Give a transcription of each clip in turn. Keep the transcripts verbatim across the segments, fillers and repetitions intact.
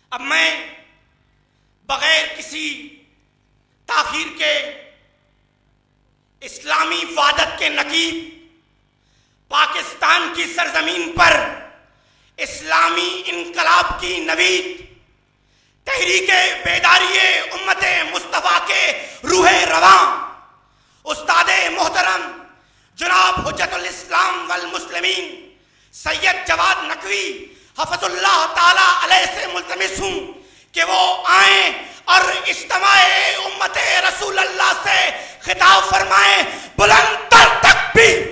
اب میں بغیر کسی تاخیر کے اسلامی وحدت کے نقیب پاکستان کی سرزمین پر اسلامی انقلاب کی نوید تحریک بیداری امت مصطفیٰ کے روح رواں استاد محترم جناب حجت الاسلام والمسلمین سید جواد نقوی حفظ اللہ تعالی علیہ سے ملتمس ہوں کہ وہ آئیں اور اجتماع امت رسول اللہ سے خطاب فرمائیں بلند تر تکبیر۔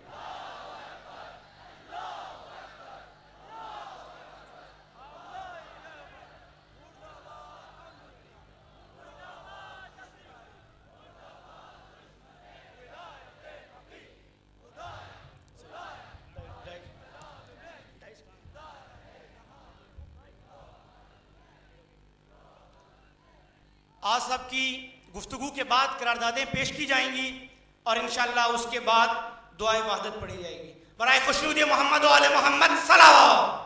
آج سب کی گفتگو کے بعد قراردادیں پیش کی جائیں گی اور انشاءاللہ اس کے بعد دعائے وحدت پڑھی جائے گی۔ برائے خوشنودی محمد و آل محمد صلوات۔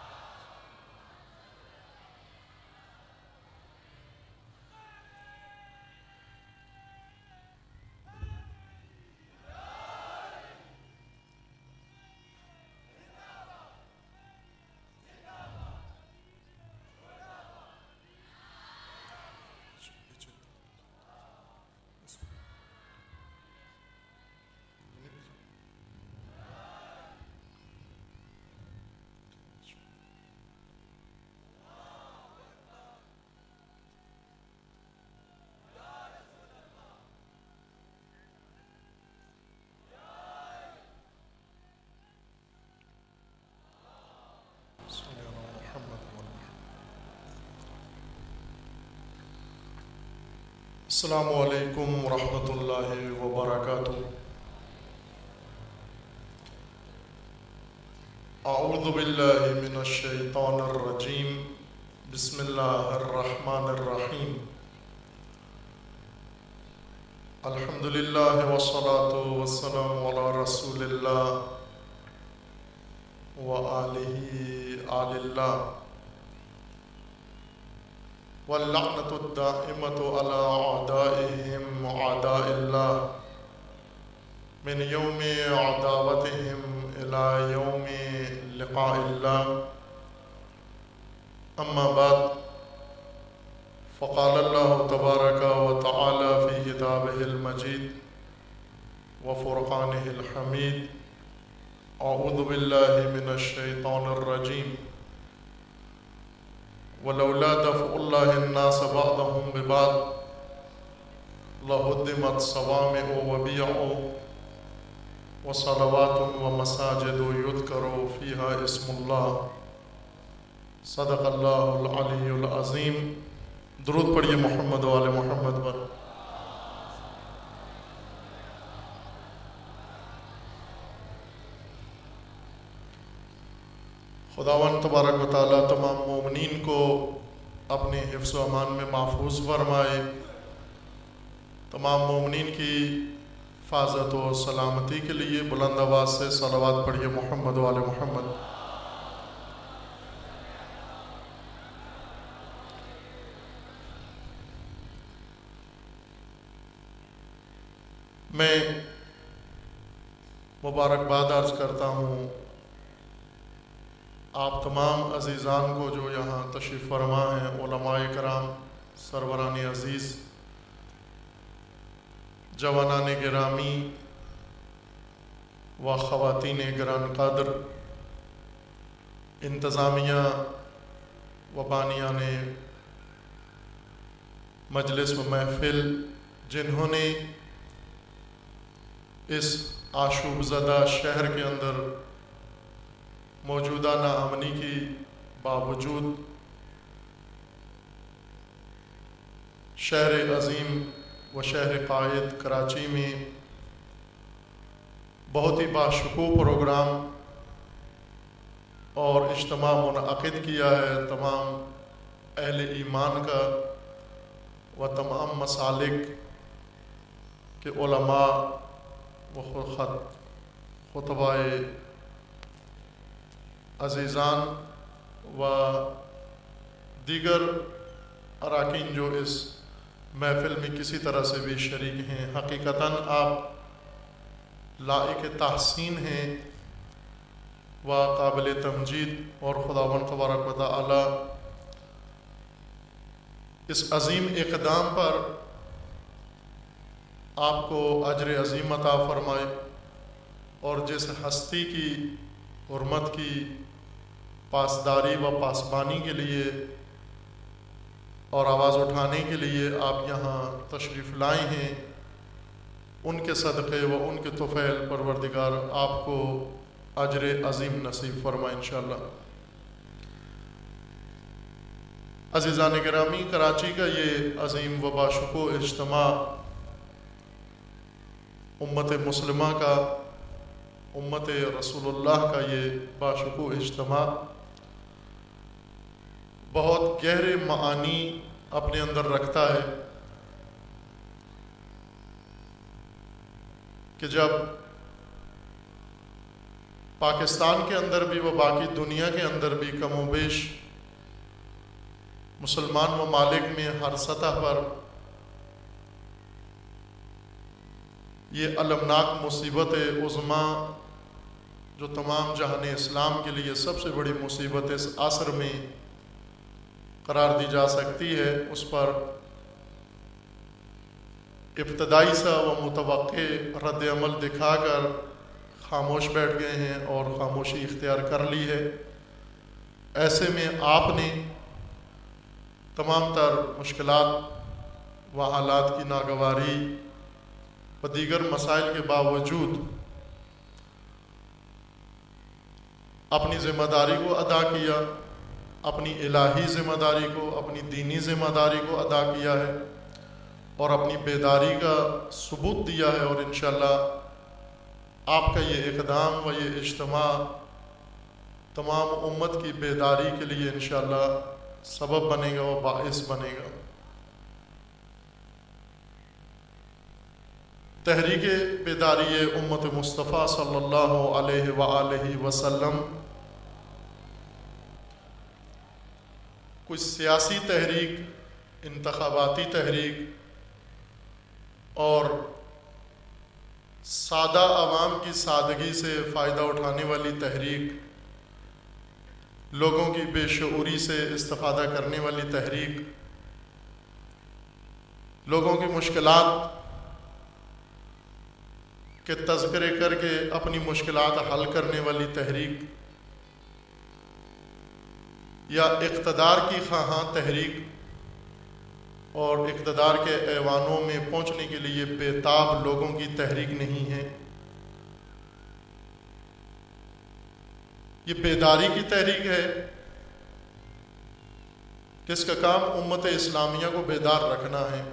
السلام علیکم ورحمۃ اللہ وبرکاتہ۔ اعوذ باللہ من الشیطان الرجیم، بسم اللہ الرحمن الرحیم۔ الحمد للہ والصلاة والسلام علی رسول اللہ وآلہ آل اللہ، واللعنة الدائمة على أعدائهم أعداء الله من يوم عداوتهم إلى يوم لقاء الله، أما بعد، فقال الله تبارك وتعالى في كتابه المجيد وفرقانه الحميد، أعوذ بالله من الشيطان الرجيم، ولولا دفع الله الناس بعضهم ببعض لهدمت صوامع وبيع وصلوات ومساجد يذكر فيها اسم الله، صدق الله العلي العظيم۔ درود پڑھیے محمد و آل محمد پر۔ خداوند تبارک و تعالیٰ تمام مومنین کو اپنے حفظ و امان میں محفوظ فرمائے، تمام مومنین کی حفاظت و سلامتی کے لیے بلند آواز سے صلوات پڑھیے محمد و آل محمد۔ میں مبارکباد عرض کرتا ہوں آپ تمام عزیزان کو جو یہاں تشریف فرما ہیں، علماء کرام، سروران عزیز، جوانان گرامی و خواتین گران قدر، انتظامیہ و بانیان مجلس و محفل، جنہوں نے اس آشوب زدہ شہر کے اندر موجودہ ناامنی کی باوجود شہر عظیم و شہر قائد کراچی میں بہت ہی باشکوہ پروگرام اور اجتماع منعقد کیا ہے، تمام اہل ایمان کا و تمام مسالک کے علماء و خط خطبائے عزیزان و دیگر اراکین جو اس محفل میں کسی طرح سے بھی شریک ہیں، حقیقتاً آپ لائق تحسین ہیں و قابل تمجید، اور خداوند تبارک و تعالی اس عظیم اقدام پر آپ کو اجر عظیم عطا فرمائے، اور جس ہستی کی حرمت کی پاسداری و پاسبانی کے لیے اور آواز اٹھانے کے لیے آپ یہاں تشریف لائے ہیں، ان کے صدقے و ان کے طفیل پروردگار آپ کو اجر عظیم نصیب فرمائے انشاءاللہ۔ عزیزان گرامی، کراچی کا یہ عظیم و باشکوہ اجتماع امت مسلمہ کا، امت رسول اللہ کا یہ باشکوہ اجتماع بہت گہرے معانی اپنے اندر رکھتا ہے کہ جب پاکستان کے اندر بھی و باقی دنیا کے اندر بھی کم و بیش مسلمان ممالک میں ہر سطح پر یہ المناک مصیبت عظمیٰ جو تمام جہان اسلام کے لیے سب سے بڑی مصیبت اس عصر میں قرار دی جا سکتی ہے، اس پر ابتدائی سا و متوقع رد عمل دکھا کر خاموش بیٹھ گئے ہیں اور خاموشی اختیار کر لی ہے۔ ایسے میں آپ نے تمام تر مشکلات و حالات کی ناگواری و دیگر مسائل کے باوجود اپنی ذمہ داری کو ادا کیا، اپنی الہی ذمہ داری کو، اپنی دینی ذمہ داری کو ادا کیا ہے، اور اپنی بیداری کا ثبوت دیا ہے، اور انشاءاللہ آپ کا یہ اقدام و یہ اجتماع تمام امت کی بیداری کے لیے انشاءاللہ سبب بنے گا و باعث بنے گا۔ تحریک بیداری امت مصطفیٰ صلی اللہ علیہ وآلہ وسلم کوئی سیاسی تحریک، انتخاباتی تحریک اور سادہ عوام کی سادگی سے فائدہ اٹھانے والی تحریک، لوگوں کی بے شعوری سے استفادہ کرنے والی تحریک، لوگوں کی مشکلات کے تذکرے کر کے اپنی مشکلات حل کرنے والی تحریک، یا اقتدار کی خواہاں تحریک اور اقتدار کے ایوانوں میں پہنچنے کے لیے بےتاب لوگوں کی تحریک نہیں ہے۔ یہ بیداری کی تحریک ہے، جس کا کام امت اسلامیہ کو بیدار رکھنا ہے۔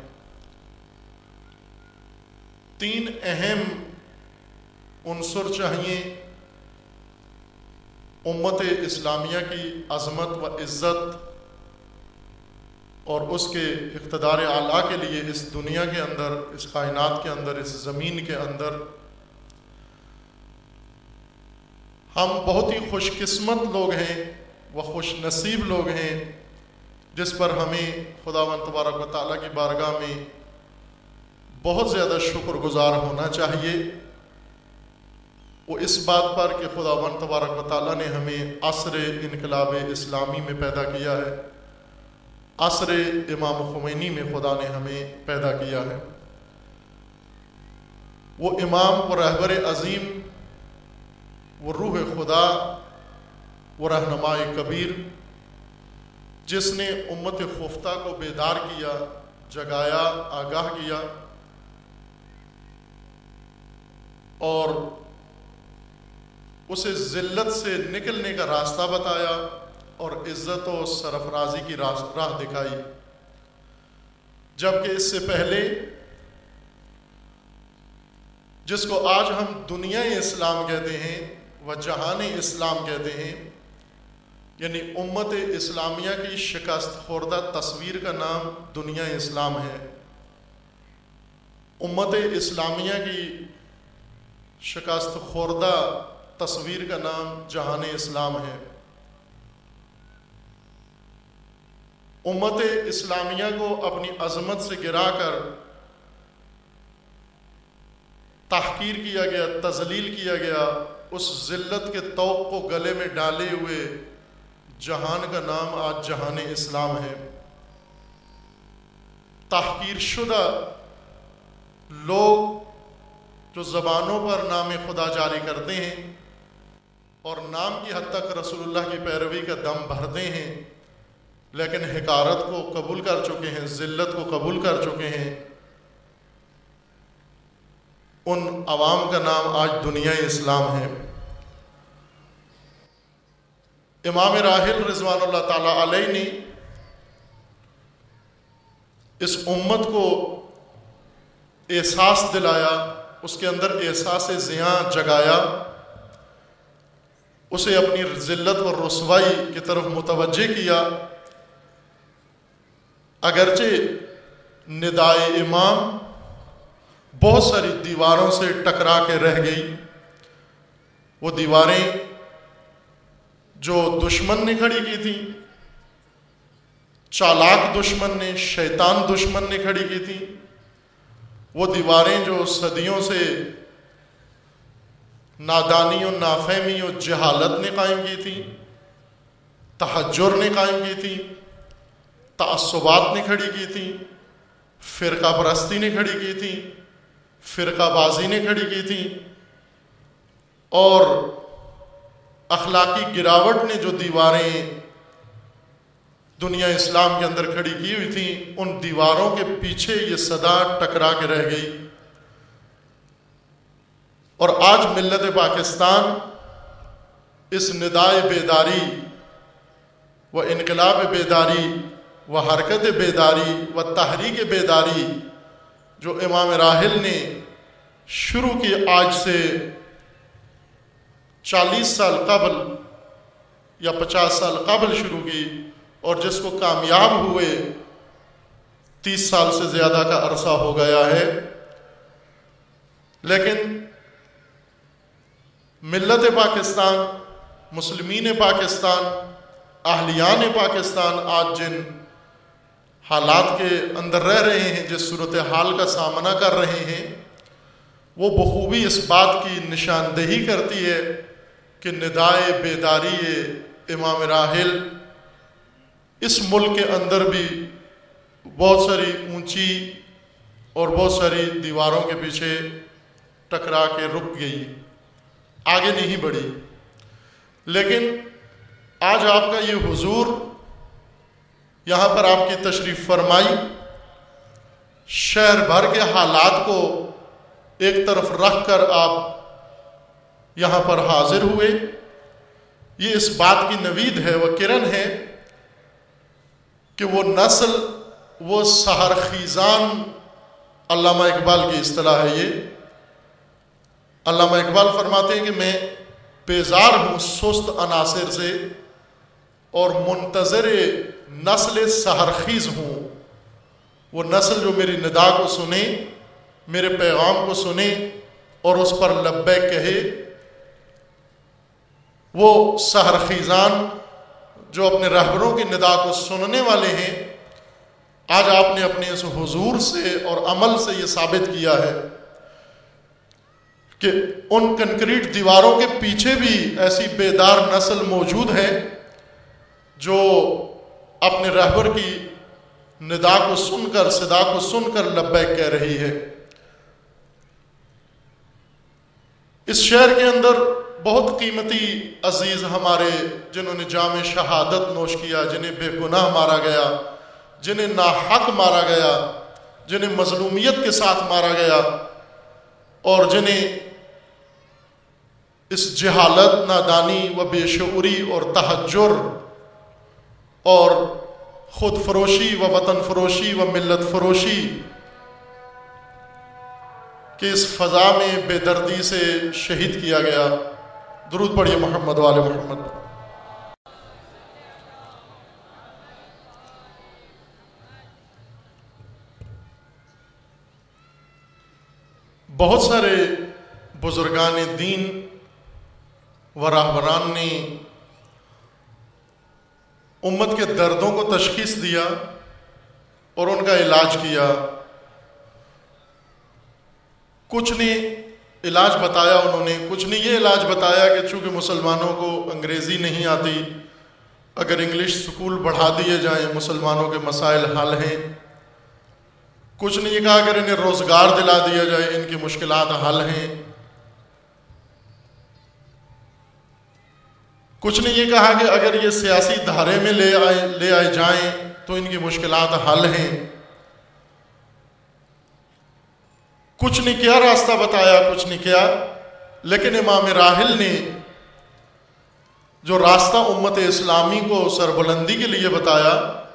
تین اہم عنصر چاہیے امت اسلامیہ کی عظمت و عزت اور اس کے اقتدار اعلیٰ کے لیے اس دنیا کے اندر، اس کائنات کے اندر، اس زمین کے اندر۔ ہم بہت ہی خوش قسمت لوگ ہیں و خوش نصیب لوگ ہیں، جس پر ہمیں خداوند تبارک و تعالیٰ کی بارگاہ میں بہت زیادہ شکر گزار ہونا چاہیے، وہ اس بات پر کہ خداوند تبارک و تعالیٰ نے ہمیں عصر انقلاب اسلامی میں پیدا کیا ہے، عصر امام خمینی میں خدا نے ہمیں پیدا کیا ہے۔ وہ امام و رہبر عظیم، وہ روح خدا، وہ رہنمائے کبیر، جس نے امت خفتہ کو بیدار کیا، جگایا، آگاہ کیا، اور اسے ذلت سے نکلنے کا راستہ بتایا اور عزت و سرفرازی کی راہ دکھائی۔ جبکہ اس سے پہلے جس کو آج ہم دنیا اسلام کہتے ہیں و جہان اسلام کہتے ہیں، یعنی امت اسلامیہ کی شکست خوردہ تصویر کا نام دنیا اسلام ہے، امت اسلامیہ کی شکست خوردہ تصویر کا نام جہان اسلام ہے۔ امت اسلامیہ کو اپنی عظمت سے گرا کر تحقیر کیا گیا، تذلیل کیا گیا، اس ذلت کے طوق کو گلے میں ڈالے ہوئے جہان کا نام آج جہان اسلام ہے۔ تحقیر شدہ لوگ جو زبانوں پر نام خدا جاری کرتے ہیں اور نام کی حد تک رسول اللہ کی پیروی کا دم بھرتے ہیں، لیکن حقارت کو قبول کر چکے ہیں، ذلت کو قبول کر چکے ہیں، ان عوام کا نام آج دنیا اسلام ہے۔ امام راحل رضوان اللہ تعالیٰ علیہ نے اس امت کو احساس دلایا، اس کے اندر احساس زیاں جگایا، اسے اپنی ذلت و رسوائی کی طرف متوجہ کیا۔ اگرچہ ندائے امام بہت ساری دیواروں سے ٹکرا کے رہ گئی، وہ دیواریں جو دشمن نے کھڑی کی تھی، چالاک دشمن نے، شیطان دشمن نے کھڑی کی تھی، وہ دیواریں جو صدیوں سے نادانی و نافہمی و جہالت نے قائم کی تھی، تحجر نے قائم کی تھی، تعصبات نے کھڑی کی تھی، فرقہ پرستی نے کھڑی کی تھی، فرقہ بازی نے کھڑی کی تھی، اور اخلاقی گراوٹ نے جو دیواریں دنیا اسلام کے اندر کھڑی کی ہوئی تھیں، ان دیواروں کے پیچھے یہ صدا ٹکرا کے رہ گئی۔ اور آج ملت پاکستان اس ندائے بیداری و انقلاب بیداری و حرکت بیداری و تحریک بیداری جو امام راحل نے شروع کی آج سے چالیس سال قبل یا پچاس سال قبل شروع کی، اور جس کو کامیاب ہوئے تیس سال سے زیادہ کا عرصہ ہو گیا ہے، لیکن ملت پاکستان، مسلمین پاکستان، اہلیان پاکستان آج جن حالات کے اندر رہ رہے ہیں، جس صورتحال کا سامنا کر رہے ہیں، وہ بخوبی اس بات کی نشاندہی کرتی ہے کہ ندائے بیداری امام راحل اس ملک کے اندر بھی بہت ساری اونچی اور بہت ساری دیواروں کے پیچھے ٹکرا کے رک گئی، آگے نہیں بڑھی۔ لیکن آج آپ کا یہ حضور یہاں پر آپ کی تشریف فرمائی، شہر بھر کے حالات کو ایک طرف رکھ کر آپ یہاں پر حاضر ہوئے، یہ اس بات کی نوید ہے، وہ کرن ہے کہ وہ نسل، وہ سحر خیزان، علامہ اقبال کی اصطلاح ہے یہ۔ علامہ اقبال فرماتے ہیں کہ میں بیزار ہوں سست عناصر سے اور منتظر نسل سحرخیز ہوں، وہ نسل جو میری ندا کو سنے، میرے پیغام کو سنے اور اس پر لبیک کہے، وہ سحرخیزان جو اپنے رہبروں کی ندا کو سننے والے ہیں۔ آج آپ نے اپنے اس حضور سے اور عمل سے یہ ثابت کیا ہے کہ ان کنکریٹ دیواروں کے پیچھے بھی ایسی بیدار نسل موجود ہے جو اپنے رہبر کی ندا کو سن کر، صدا کو سن کر لبیک کہہ رہی ہے۔ اس شہر کے اندر بہت قیمتی عزیز ہمارے جنہوں نے جام شہادت نوش کیا، جنہیں بے گناہ مارا گیا، جنہیں ناحق مارا گیا، جنہیں مظلومیت کے ساتھ مارا گیا، اور جنہیں اس جہالت، نادانی و بے شعوری اور تحجر اور خود فروشی و وطن فروشی و ملت فروشی کہ اس فضا میں بے دردی سے شہید کیا گیا۔ درود پڑھیے محمد وآل محمد۔ بہت سارے بزرگان دین و راہبران نے امت کے دردوں کو تشخیص دیا اور ان کا علاج کیا. کچھ نہیں علاج بتایا انہوں نے، کچھ نہیں یہ علاج بتایا کہ چونکہ مسلمانوں کو انگریزی نہیں آتی، اگر انگلش سکول بڑھا دیے جائیں مسلمانوں کے مسائل حل ہیں. کچھ نہیں یہ کہا اگر انہیں روزگار دلا دیا جائے ان کی مشکلات حل ہیں. کچھ نہیں یہ کہا کہ اگر یہ سیاسی دھارے میں لے آئے لے آئے جائیں تو ان کی مشکلات حل ہیں. کچھ نہیں کیا راستہ بتایا، کچھ نہیں کیا، لیکن امام راحل نے جو راستہ امت اسلامی کو سربلندی کے لیے بتایا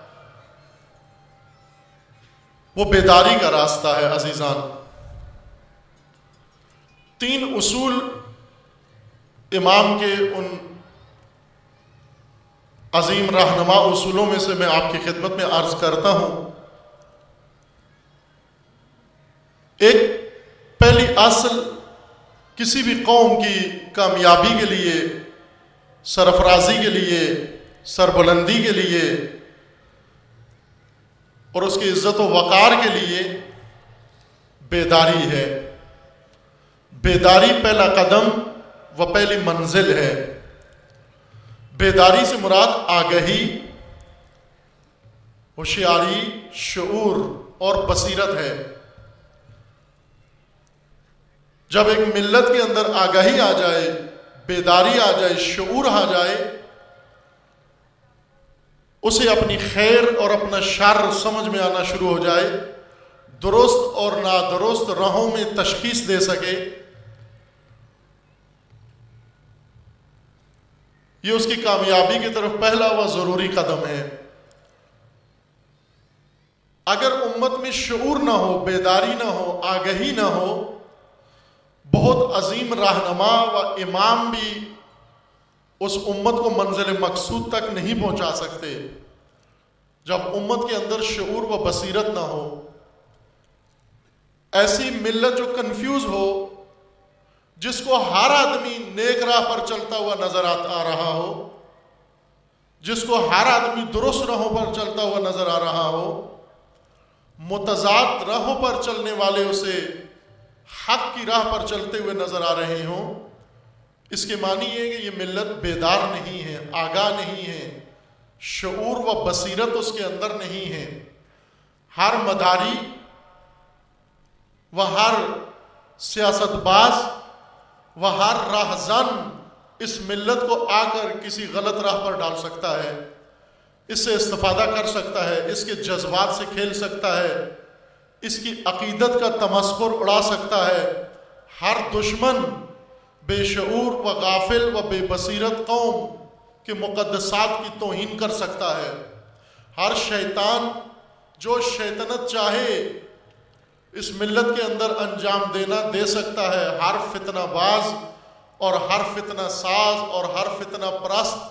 وہ بیداری کا راستہ ہے. عزیزان، تین اصول امام کے ان عظیم رہنما اصولوں میں سے میں آپ کی خدمت میں عرض کرتا ہوں. ایک پہلی اصل کسی بھی قوم کی کامیابی کے لیے، سرفرازی کے لیے، سربلندی کے لیے اور اس کی عزت و وقار کے لیے بیداری ہے. بیداری پہلا قدم و پہلی منزل ہے. بیداری سے مراد آگہی، ہوشیاری، شعور اور بصیرت ہے. جب ایک ملت کے اندر آگاہی آ جائے، بیداری آ جائے، شعور آ جائے، اسے اپنی خیر اور اپنا شر سمجھ میں آنا شروع ہو جائے، درست اور نادرست راہوں میں تشخیص دے سکے، یہ اس کی کامیابی کی طرف پہلا و ضروری قدم ہے. اگر امت میں شعور نہ ہو، بیداری نہ ہو، آگہی نہ ہو، بہت عظیم رہنما و امام بھی اس امت کو منزل مقصود تک نہیں پہنچا سکتے. جب امت کے اندر شعور و بصیرت نہ ہو، ایسی ملت جو کنفیوز ہو، جس کو ہر آدمی نیک راہ پر چلتا ہوا نظر آ رہا ہو، جس کو ہر آدمی درست راہوں پر چلتا ہوا نظر آ رہا ہو، متضاد راہوں پر چلنے والے اسے حق کی راہ پر چلتے ہوئے نظر آ رہے ہوں، اس کے معنی یہ کہ یہ ملت بیدار نہیں ہے، آگاہ نہیں ہے، شعور و بصیرت اس کے اندر نہیں ہے. ہر مداری و ہر سیاست باز و ہر راہزن اس ملت کو آ کر کسی غلط راہ پر ڈال سکتا ہے، اس سے استفادہ کر سکتا ہے، اس کے جذبات سے کھیل سکتا ہے، اس کی عقیدت کا تمسخر اڑا سکتا ہے. ہر دشمن بے شعور و غافل و بے بصیرت قوم کے مقدسات کی توہین کر سکتا ہے. ہر شیطان جو شیطنت چاہے اس ملت کے اندر انجام دینا دے سکتا ہے. ہر فتنہ باز اور ہر فتنہ ساز اور ہر فتنہ پرست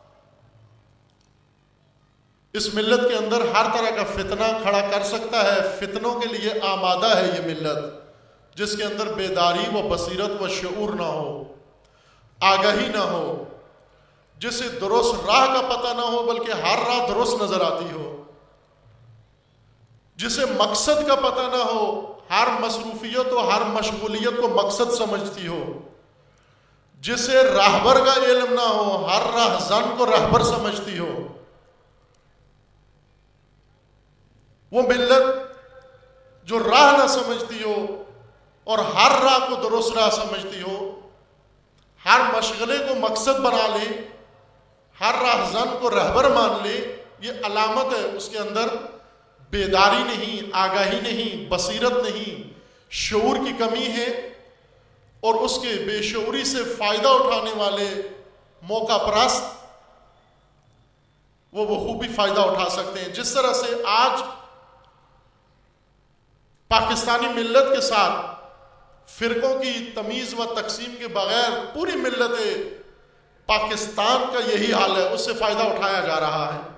اس ملت کے اندر ہر طرح کا فتنہ کھڑا کر سکتا ہے. فتنوں کے لیے آمادہ ہے یہ ملت، جس کے اندر بیداری و بصیرت و شعور نہ ہو، آگاہی نہ ہو، جسے درست راہ کا پتہ نہ ہو بلکہ ہر راہ درست نظر آتی ہو، جسے مقصد کا پتہ نہ ہو، ہر مصروفیت و ہر مشغولیت کو مقصد سمجھتی ہو، جسے راہبر کا علم نہ ہو، ہر راہزن کو راہبر سمجھتی ہو. وہ ملت جو راہ نہ سمجھتی ہو اور ہر راہ کو درست راہ سمجھتی ہو، ہر مشغلے کو مقصد بنا لے، ہر راہزن کو رہبر مان لے، یہ علامت ہے اس کے اندر بیداری نہیں، آگاہی نہیں، بصیرت نہیں، شعور کی کمی ہے. اور اس کے بے شعوری سے فائدہ اٹھانے والے موقع پرست وہ بخوبی فائدہ اٹھا سکتے ہیں. جس طرح سے آج پاکستانی ملت کے ساتھ فرقوں کی تمیز و تقسیم کے بغیر پوری ملت پاکستان کا یہی حال ہے، اس سے فائدہ اٹھایا جا رہا ہے.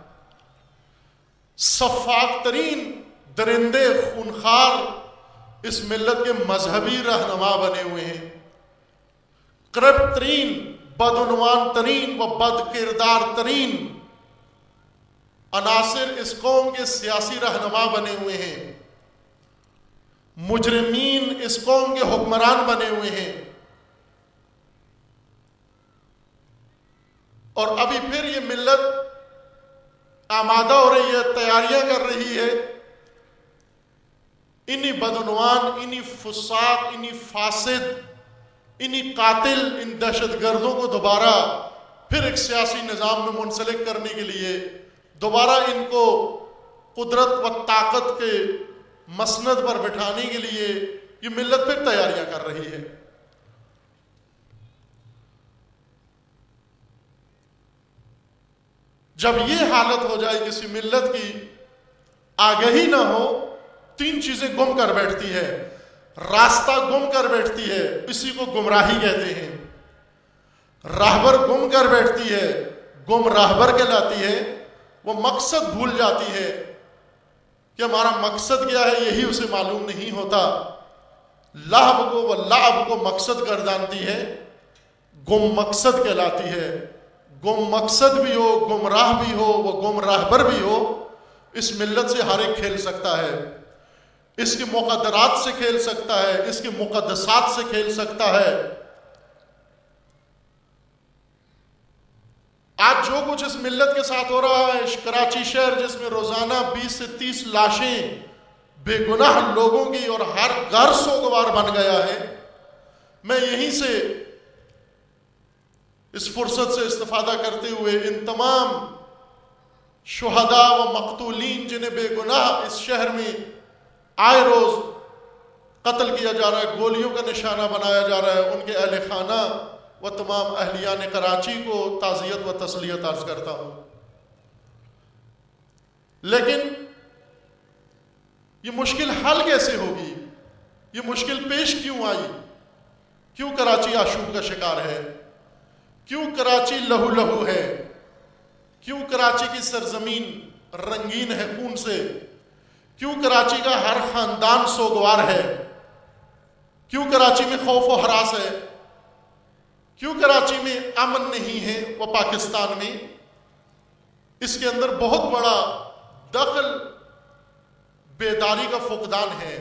سفاک ترین درندے خونخوار اس ملت کے مذہبی رہنما بنے ہوئے ہیں، کرپٹ ترین، بدعنوان ترین و بد کردار ترین عناصر اس قوم کے سیاسی رہنما بنے ہوئے ہیں، مجرمین اس قوم کے حکمران بنے ہوئے ہیں، اور ابھی پھر یہ ملت آمادہ ہو رہی ہے، تیاریاں کر رہی ہے انہی بدعنوان، انہی فساق، انہی فاسد، انہی قاتل، ان دہشت گردوں کو دوبارہ پھر ایک سیاسی نظام میں منسلک کرنے کے لیے، دوبارہ ان کو قدرت و طاقت کے مسند پر بٹھانے کے لیے یہ ملت پھر تیاریاں کر رہی ہے۔ جب یہ حالت ہو جائے کسی ملت کی، آگہی نہ ہو، تین چیزیں گم کر بیٹھتی ہے، راستہ گم کر بیٹھتی ہے، اسی کو گمراہی کہتے ہیں، راہبر گم کر بیٹھتی ہے، گم راہبر کہلاتی ہے، وہ مقصد بھول جاتی ہے کہ ہمارا مقصد کیا ہے یہی اسے معلوم نہیں ہوتا، لہب کو و لعب کو مقصد گردانتی ہے، گم مقصد کہلاتی ہے۔ گم مقصد بھی ہو، گمراہ بھی ہو، وہ گم راہبر بھی ہو، اس ملت سے ہر ایک کھیل سکتا ہے، اس کے مقدرات سے کھیل سکتا ہے، اس کے مقدسات سے کھیل سکتا ہے۔ آج جو کچھ اس ملت کے ساتھ ہو رہا ہے، کراچی شہر جس میں روزانہ بیس سے تیس لاشیں بے گناہ لوگوں کی اور ہر گھر سوگوار بن گیا ہے، میں یہیں سے اس فرصت سے استفادہ کرتے ہوئے ان تمام شہداء و مقتولین جنہیں بے گناہ اس شہر میں آئے روز قتل کیا جا رہا ہے، گولیوں کا نشانہ بنایا جا رہا ہے، ان کے اہل خانہ و تمام اہلیان کراچی کو تعزیت و تسلیت عرض کرتا ہوں۔ لیکن یہ مشکل حل کیسے ہوگی؟ یہ مشکل پیش کیوں آئی؟ کیوں کراچی آشوب کا شکار ہے؟ کیوں کراچی لہو لہو ہے؟ کیوں کراچی کی سرزمین رنگین ہے خون سے؟ کیوں کراچی کا ہر خاندان سوگوار ہے؟ کیوں کراچی میں خوف و ہراس ہے؟ کیوں کراچی میں امن نہیں ہے وہ پاکستان میں؟ اس کے اندر بہت بڑا دخل بیداری کا فقدان ہے،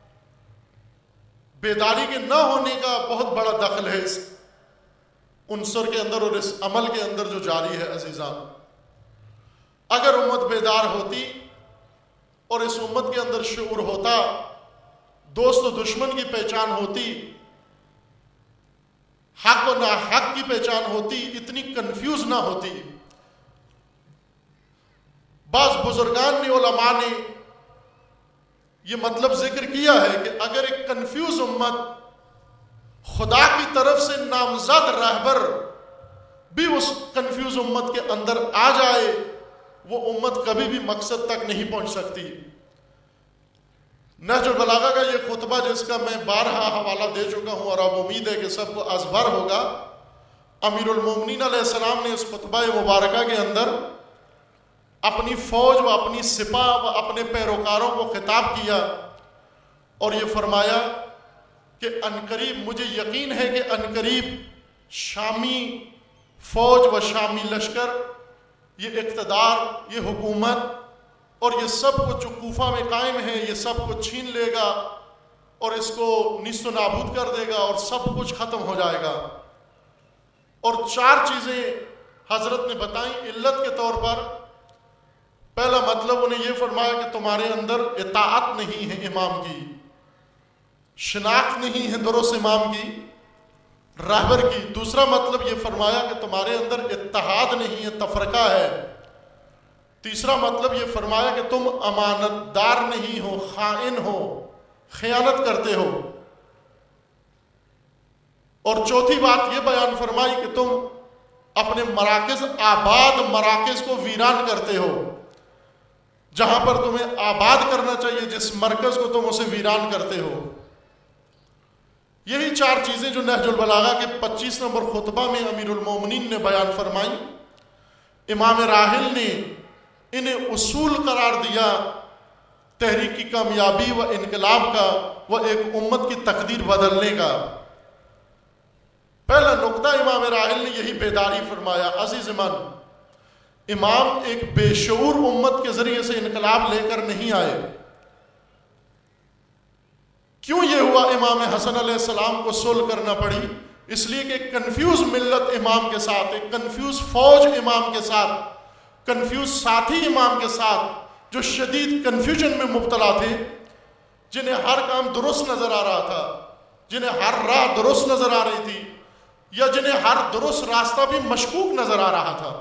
بیداری کے نہ ہونے کا بہت بڑا دخل ہے اس عنصر کے اندر اور اس عمل کے اندر جو جاری ہے۔ عزیزان، اگر امت بیدار ہوتی اور اس امت کے اندر شعور ہوتا، دوست و دشمن کی پہچان ہوتی، حق و ناحق کی پہچان ہوتی، اتنی کنفیوز نہ ہوتی۔ بعض بزرگان نے، علماء نے یہ مطلب ذکر کیا ہے کہ اگر ایک کنفیوز امت خدا کی طرف سے نامزد رہبر بھی اس کنفیوز امت کے اندر آ جائے، وہ امت کبھی بھی مقصد تک نہیں پہنچ سکتی۔ نہج البلاغہ کا یہ خطبہ جس کا میں بارہا حوالہ دے چکا ہوں اور اب امید ہے کہ سب کو ازبر ہوگا، امیر المومنین علیہ السلام نے اس خطبہ مبارکہ کے اندر اپنی فوج و اپنی سپاہ و اپنے پیروکاروں کو خطاب کیا اور یہ فرمایا کہ عنقریب مجھے یقین ہے کہ عنقریب شامی فوج و شامی لشکر، یہ اقتدار، یہ حکومت اور یہ سب کچھ جو کوفہ میں قائم ہے، یہ سب کچھ چھین لے گا اور اس کو نیست و نابود کر دے گا اور سب کچھ ختم ہو جائے گا۔ اور چار چیزیں حضرت نے بتائیں علت کے طور پر۔ پہلا مطلب انہیں یہ فرمایا کہ تمہارے اندر اطاعت نہیں ہے امام کی، شناخت نہیں ہے درست امام کی، رہبر کی۔ دوسرا مطلب یہ فرمایا کہ تمہارے اندر اتحاد نہیں ہے، تفرقہ ہے۔ تیسرا مطلب یہ فرمایا کہ تم امانت دار نہیں ہو، خائن ہو، خیانت کرتے ہو۔ اور چوتھی بات یہ بیان فرمائی کہ تم اپنے مراکز، آباد مراکز کو ویران کرتے ہو، جہاں پر تمہیں آباد کرنا چاہیے جس مرکز کو تم اسے ویران کرتے ہو۔ یہی چار چیزیں جو نہج البلاغہ کے پچیس نمبر خطبہ میں امیر المومنین نے بیان فرمائیں۔ امام راحل نے انہیں اصول قرار دیا تحریک کی کامیابی و انقلاب کا، وہ ایک امت کی تقدیر بدلنے کا۔ پہلا نقطہ امام راحل نے یہی بیداری فرمایا، عزیز من، امام ایک بے شعور امت کے ذریعے سے انقلاب لے کر نہیں آئے. کیوں یہ ہوا امام حسن علیہ السلام کو صلح کرنا پڑی؟ اس لیے کہ کنفیوز ملت امام کے ساتھ، ایک کنفیوز فوج امام کے ساتھ، کنفیوز ساتھی امام کے ساتھ جو شدید کنفیوژن میں مبتلا تھے، جنہیں ہر کام درست نظر آ رہا تھا، جنہیں ہر راہ درست نظر آ رہی تھی، یا جنہیں ہر درست راستہ بھی مشکوک نظر آ رہا تھا.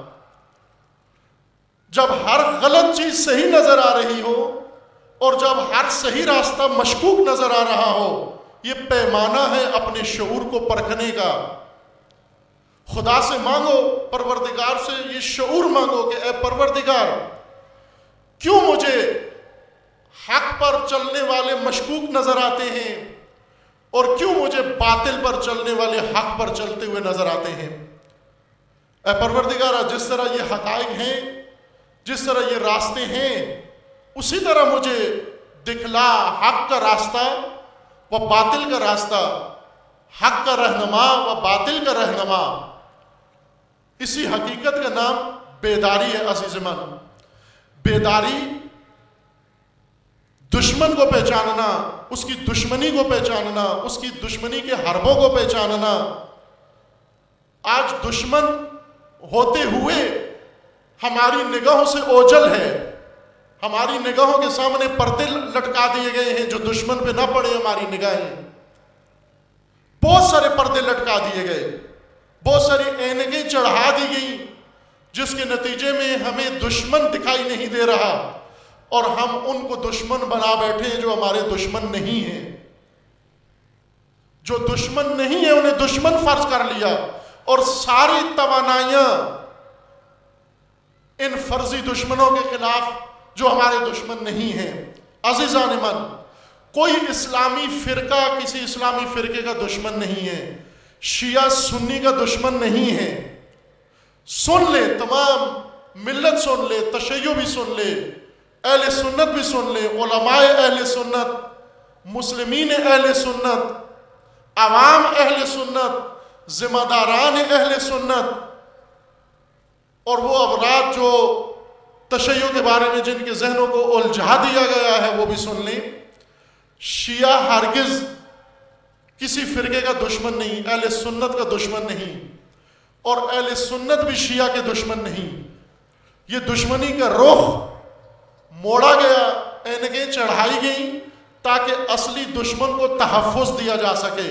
جب ہر غلط چیز صحیح نظر آ رہی ہو اور جب ہر صحیح راستہ مشکوک نظر آ رہا ہو، یہ پیمانہ ہے اپنے شعور کو پرکھنے کا. خدا سے مانگو، پروردگار سے یہ شعور مانگو کہ اے پروردگار، کیوں مجھے حق پر چلنے والے مشکوک نظر آتے ہیں اور کیوں مجھے باطل پر چلنے والے حق پر چلتے ہوئے نظر آتے ہیں؟ اے پروردگار، جس طرح یہ حقائق ہیں، جس طرح یہ راستے ہیں، اسی طرح مجھے دکھلا حق کا راستہ و باطل کا راستہ، حق کا رہنما و باطل کا رہنما. اسی حقیقت کا نام بیداری ہے عزیز من. بیداری دشمن کو پہچاننا، اس کی دشمنی کو پہچاننا، اس کی دشمنی کے حربوں کو پہچاننا. آج دشمن ہوتے ہوئے ہماری نگاہوں سے اوجھل ہے، ہماری نگاہوں کے سامنے پردے لٹکا دیے گئے ہیں جو دشمن پہ نہ پڑے ہماری نگاہیں. بہت سارے پردے لٹکا دیے گئے، بہت ساری اینگیں چڑھا دی گئیں، جس کے نتیجے میں ہمیں دشمن دکھائی نہیں دے رہا اور ہم ان کو دشمن بنا بیٹھے ہیں جو ہمارے دشمن نہیں ہیں. جو دشمن نہیں ہے انہیں دشمن فرض کر لیا اور ساری توانائیاں ان فرضی دشمنوں کے خلاف جو ہمارے دشمن نہیں ہیں. عزیزان من، کوئی اسلامی فرقہ کسی اسلامی فرقے کا دشمن نہیں ہے، شیعہ سنی کا دشمن نہیں ہے. سن لے، تمام ملت سن لے، تشیع بھی سن لے، اہل سنت بھی سن لے، علماء اہل سنت، مسلمین اہل سنت، عوام اہل سنت، ذمہ داران اہل سنت، اور وہ افراد جو تشیع کے بارے میں جن کے ذہنوں کو الجھا دیا گیا ہے وہ بھی سن لیں. شیعہ ہرگز کسی فرقے کا دشمن نہیں، اہل سنت کا دشمن نہیں، اور اہل سنت بھی شیعہ کے دشمن نہیں. یہ دشمنی کا رخ موڑا گیا، اینگیں چڑھائی گئیں تاکہ اصلی دشمن کو تحفظ دیا جا سکے.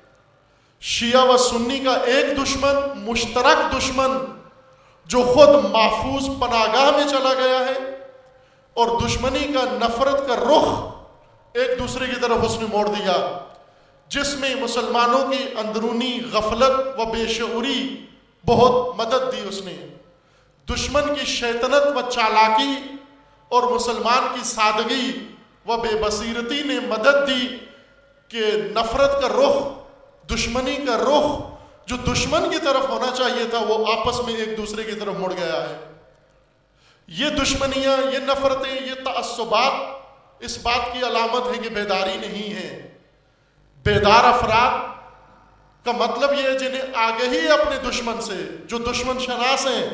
شیعہ و سنی کا ایک دشمن، مشترک دشمن جو خود محفوظ پناہگاہ میں چلا گیا ہے، اور دشمنی کا نفرت کا رخ ایک دوسرے کی طرف اس نے موڑ دیا، جس میں مسلمانوں کی اندرونی غفلت و بے شعوری بہت مدد دی اس نے. دشمن کی شیطنت و چالاکی اور مسلمان کی سادگی و بے بصیرتی نے مدد دی کہ نفرت کا رخ، دشمنی کا رخ جو دشمن کی طرف ہونا چاہیے تھا وہ آپس میں ایک دوسرے کی طرف مڑ گیا ہے. یہ دشمنیاں، یہ نفرتیں، یہ تعصبات اس بات کی علامت ہے کہ بیداری نہیں ہے. بیدار افراد کا مطلب یہ ہے جنہیں آگہی ہے اپنے دشمن سے، جو دشمن شناس ہیں،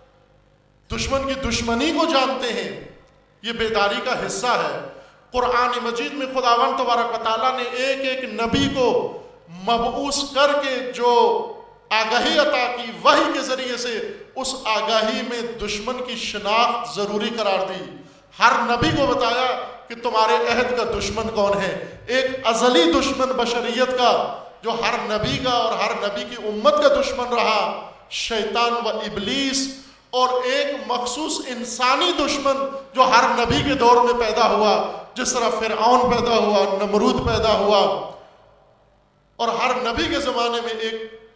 دشمن کی دشمنی کو جانتے ہیں. یہ بیداری کا حصہ ہے. قرآن مجید میں خداوند تبارک و تعالیٰ نے ایک ایک نبی کو مبعوث کر کے جو آگاہی عطا کی، وحی کے ذریعے سے اس آگاہی میں دشمن کی شناخت ضروری قرار دی. ہر نبی کو بتایا کہ تمہارے عہد کا دشمن کون ہے. ایک ازلی دشمن بشریت کا جو ہر نبی کا اور ہر نبی کی امت کا دشمن رہا، شیطان و ابلیس، اور ایک مخصوص انسانی دشمن جو ہر نبی کے دور میں پیدا ہوا، جس طرح فرعون پیدا ہوا، نمرود پیدا ہوا، اور ہر نبی کے زمانے میں ایک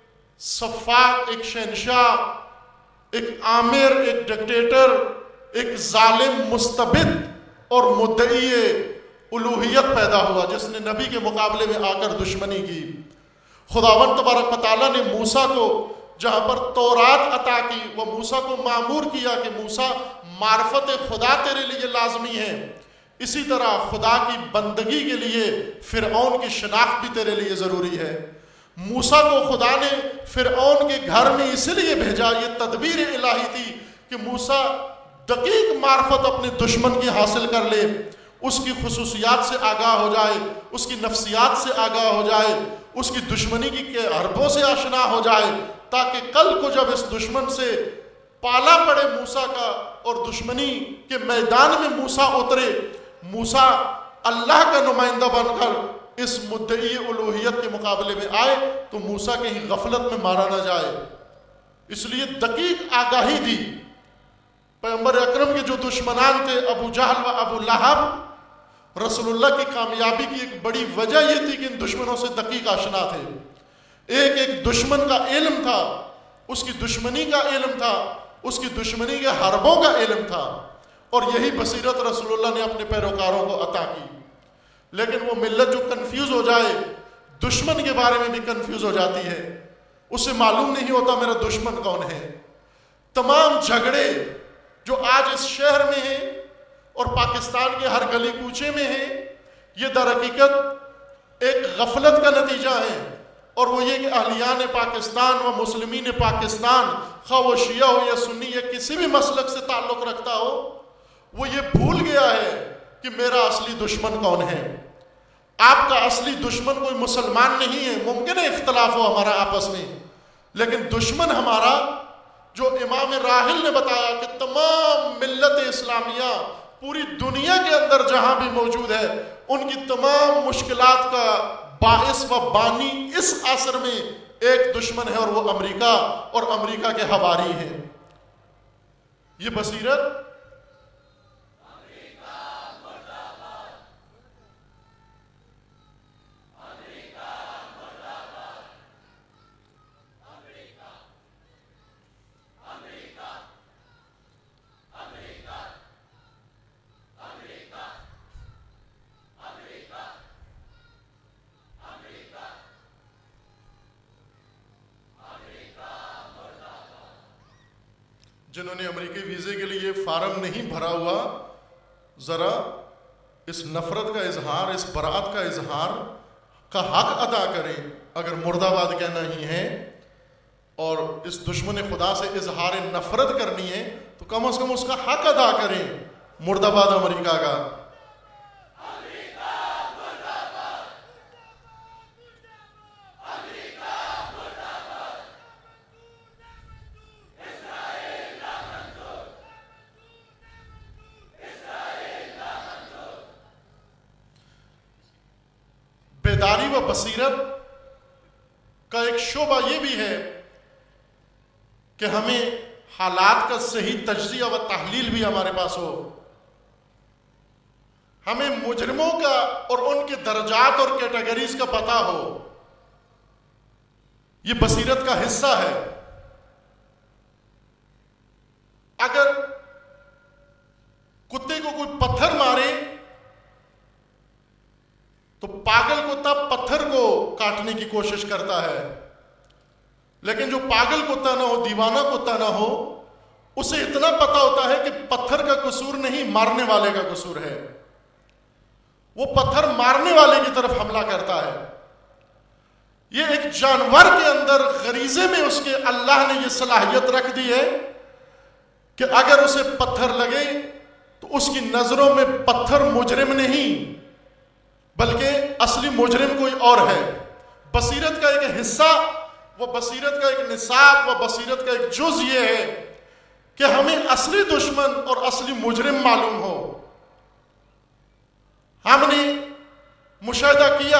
سفاک، ایک شہنشاہ، ایک آمر، ایک ڈکٹیٹر، ایک ظالم مستبد اور مدعی الوہیت پیدا ہوا جس نے نبی کے مقابلے میں آ کر دشمنی کی. خداوند تبارک و تعالیٰ نے موسیٰ کو جہاں پر تورات عطا کی، وہ موسیٰ کو مامور کیا کہ موسیٰ معرفت خدا تیرے لیے لازمی ہے، اسی طرح خدا کی بندگی کے لیے فرعون کی شناخت بھی تیرے لیے ضروری ہے. موسیٰ کو خدا نے فرعون کے گھر میں اسی لیے بھیجا، یہ تدبیر الہی تھی کہ موسیٰ دقیق معرفت اپنے دشمن کی حاصل کر لے، اس کی خصوصیات سے آگاہ ہو جائے، اس کی نفسیات سے آگاہ ہو جائے، اس کی دشمنی کی کے حربوں سے آشنا ہو جائے، تاکہ کل کو جب اس دشمن سے پالا پڑے موسیٰ کا اور دشمنی کے میدان میں موسیٰ اترے، موسیٰ اللہ کا نمائندہ بن کر اس مدعی الوہیت کے مقابلے میں آئے تو موسیٰ کہیں غفلت میں مارا نہ جائے۔ اس لیے دقیق آگاہی دی۔ پیغمبر اکرم کے جو دشمنان تھے ابو جہل و ابو لہب، رسول اللہ کی کامیابی کی ایک بڑی وجہ یہ تھی کہ ان دشمنوں سے دقیق آشنا تھے، ایک ایک دشمن کا علم تھا، اس کی دشمنی کا علم تھا، اس کی دشمنی کے حربوں کا علم تھا، اور یہی بصیرت رسول اللہ نے اپنے پیروکاروں کو عطا کی۔ لیکن وہ ملت جو کنفیوز ہو جائے، دشمن کے بارے میں بھی کنفیوز ہو جاتی ہے، اسے معلوم نہیں ہوتا میرا دشمن کون ہے۔ تمام جھگڑے جو آج اس شہر میں ہیں اور پاکستان کے ہر گلی کوچے میں ہیں، یہ در حقیقت ایک غفلت کا نتیجہ ہے، اور وہ یہ کہ اہلیان پاکستان و مسلمین پاکستان، خواہ وہ شیعہ ہو یا سنی یا کسی بھی مسلک سے تعلق رکھتا ہو، وہ یہ بھول گیا ہے کہ میرا اصلی دشمن کون ہے۔ آپ کا اصلی دشمن کوئی مسلمان نہیں ہے، ممکن ہے اختلاف ہو ہمارا آپس میں، لیکن دشمن ہمارا جو امام راحل نے بتایا کہ تمام ملت اسلامیہ پوری دنیا کے اندر جہاں بھی موجود ہے، ان کی تمام مشکلات کا باعث و بانی اس عصر میں ایک دشمن ہے، اور وہ امریکہ اور امریکہ کے حواری ہیں۔ یہ بصیرت جنہوں نے امریکی ویزے کے لیے فارم نہیں بھرا ہوا، ذرا اس نفرت کا اظہار، اس برات کا اظہار کا حق ادا کریں۔ اگر مرد آباد کہنا ہی ہے اور اس دشمن خدا سے اظہار نفرت کرنی ہے تو کم از کم اس کا حق ادا کریں، مرد آباد امریکہ کا۔ بیداری و بصیرت کا ایک شعبہ یہ بھی ہے کہ ہمیں حالات کا صحیح تجزیہ و تحلیل بھی ہمارے پاس ہو، ہمیں مجرموں کا اور ان کے درجات اور کیٹیگریز کا پتہ ہو۔ یہ بصیرت کا حصہ ہے۔ اگر کتے کو کوئی پتھر مارے تو پاگل کتا پتھر کو کاٹنے کی کوشش کرتا ہے، لیکن جو پاگل کتا نہ ہو، دیوانہ کتا نہ ہو، اسے اتنا پتا ہوتا ہے کہ پتھر کا قصور نہیں، مارنے والے کا قصور ہے۔ وہ پتھر مارنے والے کی طرف حملہ کرتا ہے۔ یہ ایک جانور کے اندر غریزے میں اس کے اللہ نے یہ صلاحیت رکھ دی ہے کہ اگر اسے پتھر لگے تو اس کی نظروں میں پتھر مجرم نہیں بلکہ اصلی مجرم کوئی اور ہے۔ بصیرت کا ایک حصہ، وہ بصیرت کا ایک نصاب، وہ بصیرت کا ایک جز یہ ہے کہ ہمیں اصلی دشمن اور اصلی مجرم معلوم ہو۔ ہم نے مشاہدہ کیا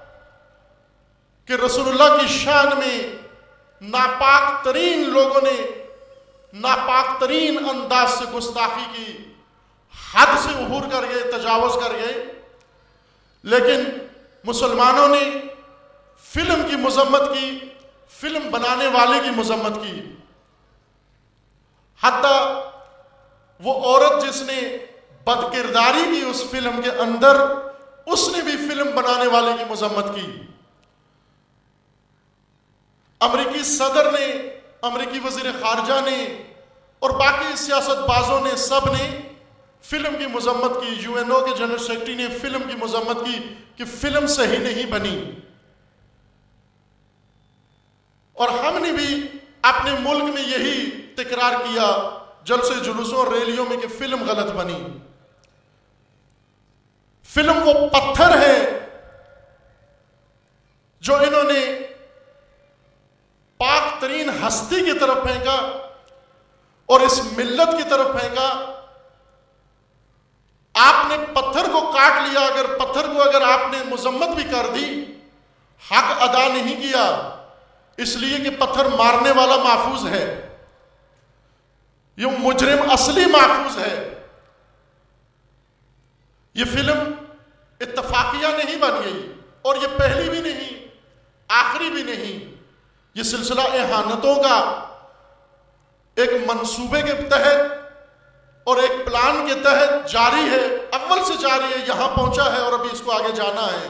کہ رسول اللہ کی شان میں ناپاک ترین لوگوں نے ناپاک ترین انداز سے گستاخی کی، حد سے عبور کر گئے، تجاوز کر گئے، لیکن مسلمانوں نے فلم کی مذمت کی، فلم بنانے والے کی مذمت کی۔ حتیٰ وہ عورت جس نے بد کرداری کی اس فلم کے اندر، اس نے بھی فلم بنانے والے کی مذمت کی۔ امریکی صدر نے، امریکی وزیر خارجہ نے اور باقی سیاست بازوں نے، سب نے فلم کی مذمت کی۔ یو این او کے جنرل سیکرٹری نے فلم کی مذمت کی کہ فلم صحیح نہیں بنی۔ اور ہم نے بھی اپنے ملک میں یہی تکرار کیا جلسے جلوسوں اور ریلیوں میں کہ فلم غلط بنی. فلم وہ پتھر ہے جو انہوں نے پاک ترین ہستی کی طرف پھینکا اور اس ملت کی طرف پھینکا. آپ نے پتھر کو کاٹ لیا, اگر پتھر کو اگر آپ نے مذمت بھی کر دی, حق ادا نہیں کیا, اس لیے کہ پتھر مارنے والا محفوظ ہے, یہ مجرم اصلی محفوظ ہے. یہ فلم اتفاقیہ نہیں بن گئی, اور یہ پہلی بھی نہیں, آخری بھی نہیں. یہ سلسلہ اہانتوں کا ایک منصوبے کے تحت اور ایک پلان کے تحت جاری ہے, اول سے جاری ہے, یہاں پہنچا ہے اور ابھی اس کو آگے جانا ہے.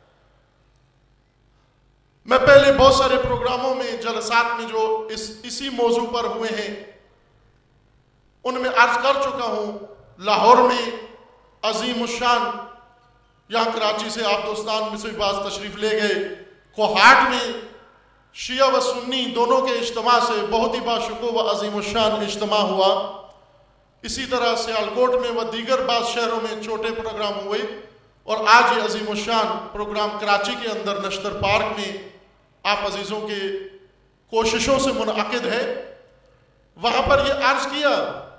میں پہلے بہت سارے پروگراموں میں, جلسات میں جو اس اسی موضوع پر ہوئے ہیں, ان میں عرض کر چکا ہوں. لاہور میں عظیم الشان, یہاں کراچی سے آپ دوستان میں سے بعض تشریف لے گئے, کوہاٹ میں شیعہ و سنی دونوں کے اجتماع سے بہت ہی باشکوہ و عظیم الشان اجتماع ہوا. اسی طرح سیالکوٹ میں و دیگر بعض شہروں میں چھوٹے پروگرام ہوئے, اور آج یہ عظیم الشان پروگرام کراچی کے اندر نشتر پارک میں آپ عزیزوں کے کوششوں سے منعقد ہے. وہاں پر یہ عرض کیا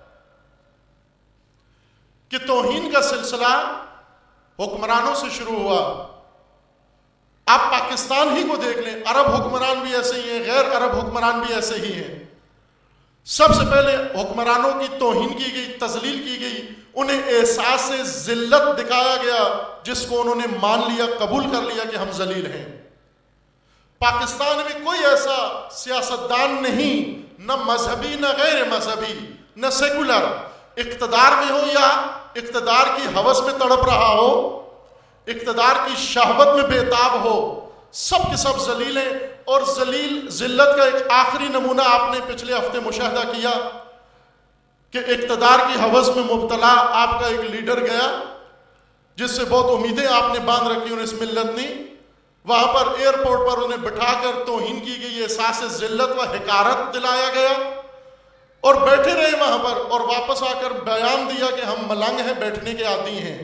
کہ توہین کا سلسلہ حکمرانوں سے شروع ہوا. آپ پاکستان ہی کو دیکھ لیں, عرب حکمران بھی ایسے ہی ہیں, غیر عرب حکمران بھی ایسے ہی ہیں. سب سے پہلے حکمرانوں کی توہین کی گئی, تذلیل کی گئی, انہیں احساس ذلت دکھایا گیا جس کو انہوں نے مان لیا, قبول کر لیا کہ ہم ذلیل ہیں. پاکستان میں کوئی ایسا سیاستدان نہیں, نہ مذہبی نہ غیر مذہبی نہ سیکولر, اقتدار میں ہو یا اقتدار کی ہوس میں تڑپ رہا ہو, اقتدار کی شہوت میں بےتاب ہو, سب کے سب ذلیل ہیں. اور ذلیل ذلت کا ایک آخری نمونہ آپ نے پچھلے ہفتے مشاہدہ کیا کہ اقتدار کی ہوس میں مبتلا آپ کا ایک لیڈر گیا جس سے بہت امیدیں آپ نے باندھ رکھی اور اس ملت نے, وہاں پر ایئرپورٹ پر انہیں بٹھا کر توہین کی گئی, احساس ذلت و حقارت دلایا گیا, اور بیٹھے رہے وہاں پر, اور واپس آ کر بیان دیا کہ ہم ملنگ ہیں, بیٹھنے کے عادی ہیں.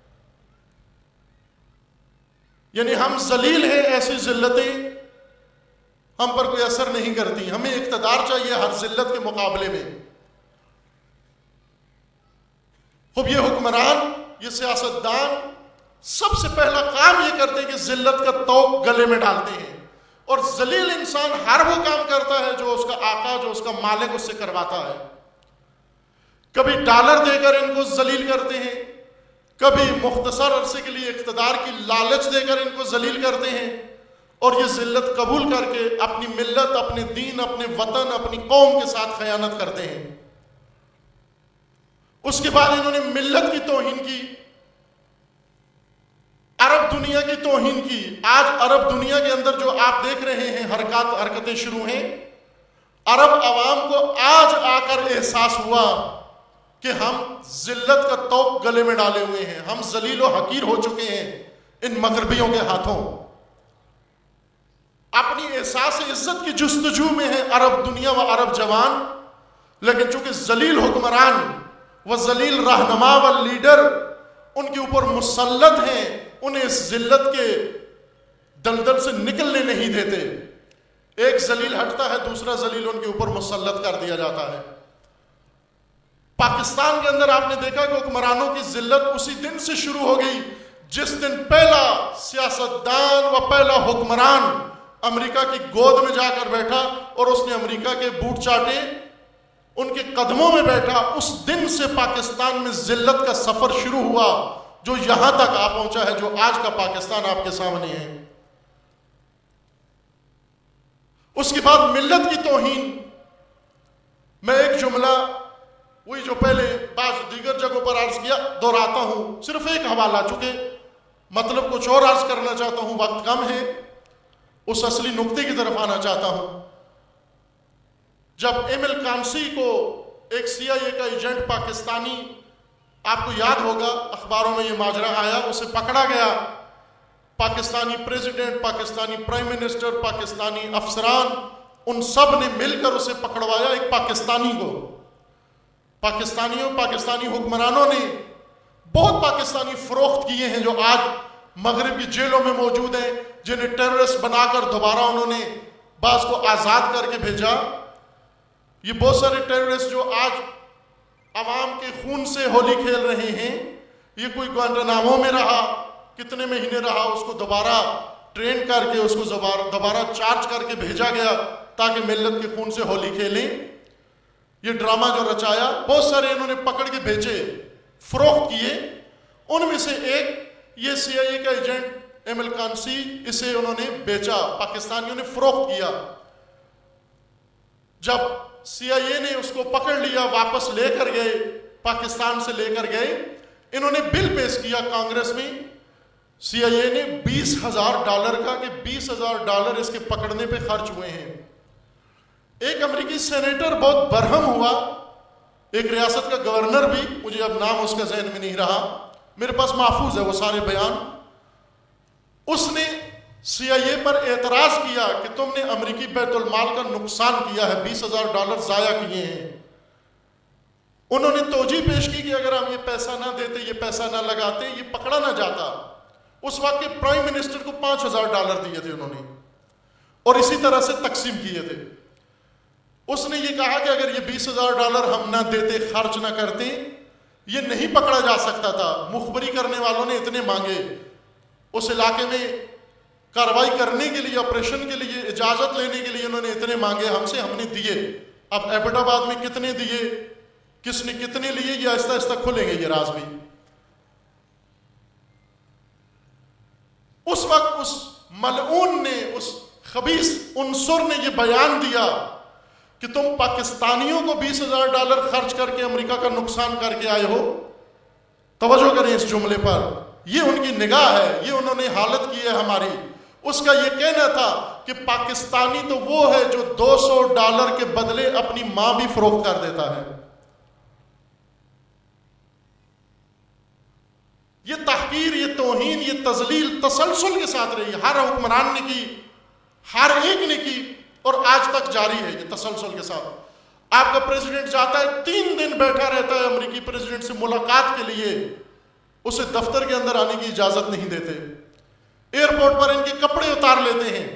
یعنی ہم ذلیل ہیں, ایسی ذلتیں ہم پر کوئی اثر نہیں کرتی. ہمیں اقتدار چاہیے ہر ذلت کے مقابلے میں. خوب یہ حکمران, یہ سیاستدان سب سے پہلا کام یہ کرتے ہیں کہ ذلت کا توق گلے میں ڈالتے ہیں, اور ذلیل انسان ہر وہ کام کرتا ہے جو اس کا آقا, جو اس کا مالک اس سے کرواتا ہے. کبھی ڈالر دے کر ان کو ذلیل کرتے ہیں, کبھی مختصر عرصے کے لیے اقتدار کی لالچ دے کر ان کو ذلیل کرتے ہیں, اور یہ ذلت قبول کر کے اپنی ملت, اپنے دین, اپنے وطن, اپنی قوم کے ساتھ خیانت کرتے ہیں. اس کے بعد انہوں نے ملت کی توہین کی, عرب دنیا کی توہین کی. آج عرب دنیا کے اندر جو آپ دیکھ رہے ہیں حرکات حرکتیں شروع ہیں, عرب عوام کو آج آ کر احساس ہوا کہ ہم ذلت کا توق گلے میں ڈالے ہوئے ہیں, ہم ذلیل و حقیر ہو چکے ہیں ان مغربیوں کے ہاتھوں. اپنی احساس عزت کی جستجو میں ہے عرب دنیا و عرب جوان, لیکن چونکہ ذلیل حکمران و ذلیل رہنما و لیڈر ان کے اوپر مسلط ہیں, انہیں اس ذلت کے دلدل سے نکلنے نہیں دیتے. ایک ذلیل ہٹتا ہے, دوسرا ذلیل ان کے اوپر مسلط کر دیا جاتا ہے. پاکستان کے اندر آپ نے دیکھا کہ حکمرانوں کی ذلت اسی دن سے شروع ہو گئی جس دن پہلا سیاستدان و پہلا حکمران امریکہ کی گود میں جا کر بیٹھا اور اس نے امریکہ کے بوٹ چاٹے, ان کے قدموں میں بیٹھا. اس دن سے پاکستان میں ذلت کا سفر شروع ہوا جو یہاں تک آ پہنچا ہے, جو آج کا پاکستان آپ کے سامنے ہے. اس کے بعد ملت کی توہین. میں ایک جملہ وہی جو پہلے بعض دیگر جگہوں پر عرض کیا دہراتا ہوں, صرف ایک حوالہ, چونکہ مطلب کچھ اور عرض کرنا چاہتا ہوں, وقت کم ہے, اس اصلی نقطے کی طرف آنا چاہتا ہوں. جب ایم ایل کانسی کو ایک سی آئی اے کا ایجنٹ پاکستانی, آپ کو یاد ہوگا اخباروں میں یہ ماجرا آیا, اسے پکڑا گیا, Pakistani president, Pakistani prime minister, Pakistani افسران, ان سب نے مل کر اسے پکڑوایا, ایک پاکستانی کو. پاکستانیوں پاکستانی حکمرانوں نے بہت پاکستانی فروخت کیے ہیں جو آج مغرب کی جیلوں میں موجود ہیں، جنہیں ٹیررسٹ بنا کر دوبارہ انہوں نے بعض کو آزاد کر کے بھیجا۔ یہ بہت سارے ٹیررسٹ جو آج عوام کے خون سے ہولی کھیل رہے ہیں، یہ کوئی گوانٹانامو میں رہا، کتنے مہینے رہا، اس کو دوبارہ ٹرین کر کے اس کو دوبارہ چارج کر کے بھیجا گیا تاکہ ملت کے خون سے ہولی کھیلیں۔ یہ ڈرامہ جو رچایا، بہت سارے انہوں نے پکڑ کے بھیجے، فروخت کیے۔ ان میں سے ایک یہ سی آئی اے کا ایجنٹ ایمل کانسی، اسے انہوں نے بیچا، پاکستانیوں نے فروخت کیا۔ جب سی آئی اے نے اس کو پکڑ لیا، واپس لے کر گئے، پاکستان سے لے کر گئے، انہوں نے بل پیش کیا کانگریس میں، سی آئی اے نے بیس ہزار ڈالر کا، کہ بیس ہزار ڈالر اس کے پکڑنے پہ خرچ ہوئے ہیں۔ ایک امریکی سینیٹر بہت برہم ہوا، ایک ریاست کا گورنر بھی، مجھے اب نام اس کا ذہن میں نہیں رہا، میرے پاس محفوظ ہے وہ سارے بیان، اس نے سی آئی اے پر اعتراض کیا کہ تم نے امریکی بیت المال کا نقصان کیا ہے، بیس ہزار ڈالر ضائع کیے ہیں۔ انہوں نے توجیہ پیش کی کہ اگر ہم یہ پیسہ نہ دیتے، یہ پیسہ نہ لگاتے، یہ پکڑا نہ جاتا۔ اس وقت کے پرائم منسٹر کو پانچ ہزار ڈالر دیے تھے انہوں نے، اور اسی طرح سے تقسیم کیے تھے۔ اس نے یہ کہا کہ اگر یہ بیس ہزار ڈالر ہم نہ دیتے، خرچ نہ کرتے، یہ نہیں پکڑا جا سکتا تھا۔ مخبری کرنے والوں نے اتنے مانگے، اس علاقے میں کارروائی کرنے کے لیے، آپریشن کے لیے، اجازت لینے کے لیے انہوں نے اتنے مانگے ہم سے، ہم نے دیے۔ اب ایبٹ آباد میں کتنے دیے، کس نے کتنے لیے، یہ آہستہ آہستہ کھلیں گے یہ راز بھی۔ اس وقت اس ملعون نے، اس خبیث عنصر نے یہ بیان دیا کہ تم پاکستانیوں کو بیس ہزار ڈالر خرچ کر کے امریکہ کا نقصان کر کے آئے ہو۔ توجہ کریں اس جملے پر، یہ ان کی نگاہ ہے، یہ انہوں نے حالت کی ہے ہماری۔ اس کا یہ کہنا تھا کہ پاکستانی تو وہ ہے جو دو سو ڈالر کے بدلے اپنی ماں بھی فروخت کر دیتا ہے۔ یہ تحقیر، یہ توہین، یہ تذلیل تسلسل کے ساتھ رہی، ہر حکمران نے کی، ہر ایک نے کی، اور آج تک جاری ہے یہ تسلسل کے ساتھ۔ آپ کا پریزیڈنٹ جاتا ہے، تین دن بیٹھا رہتا ہے امریکی پریزیڈنٹ سے ملاقات کے لیے، اسے دفتر کے اندر آنے کی اجازت نہیں دیتے، ایئرپورٹ پر ان کے کپڑے اتار لیتے ہیں،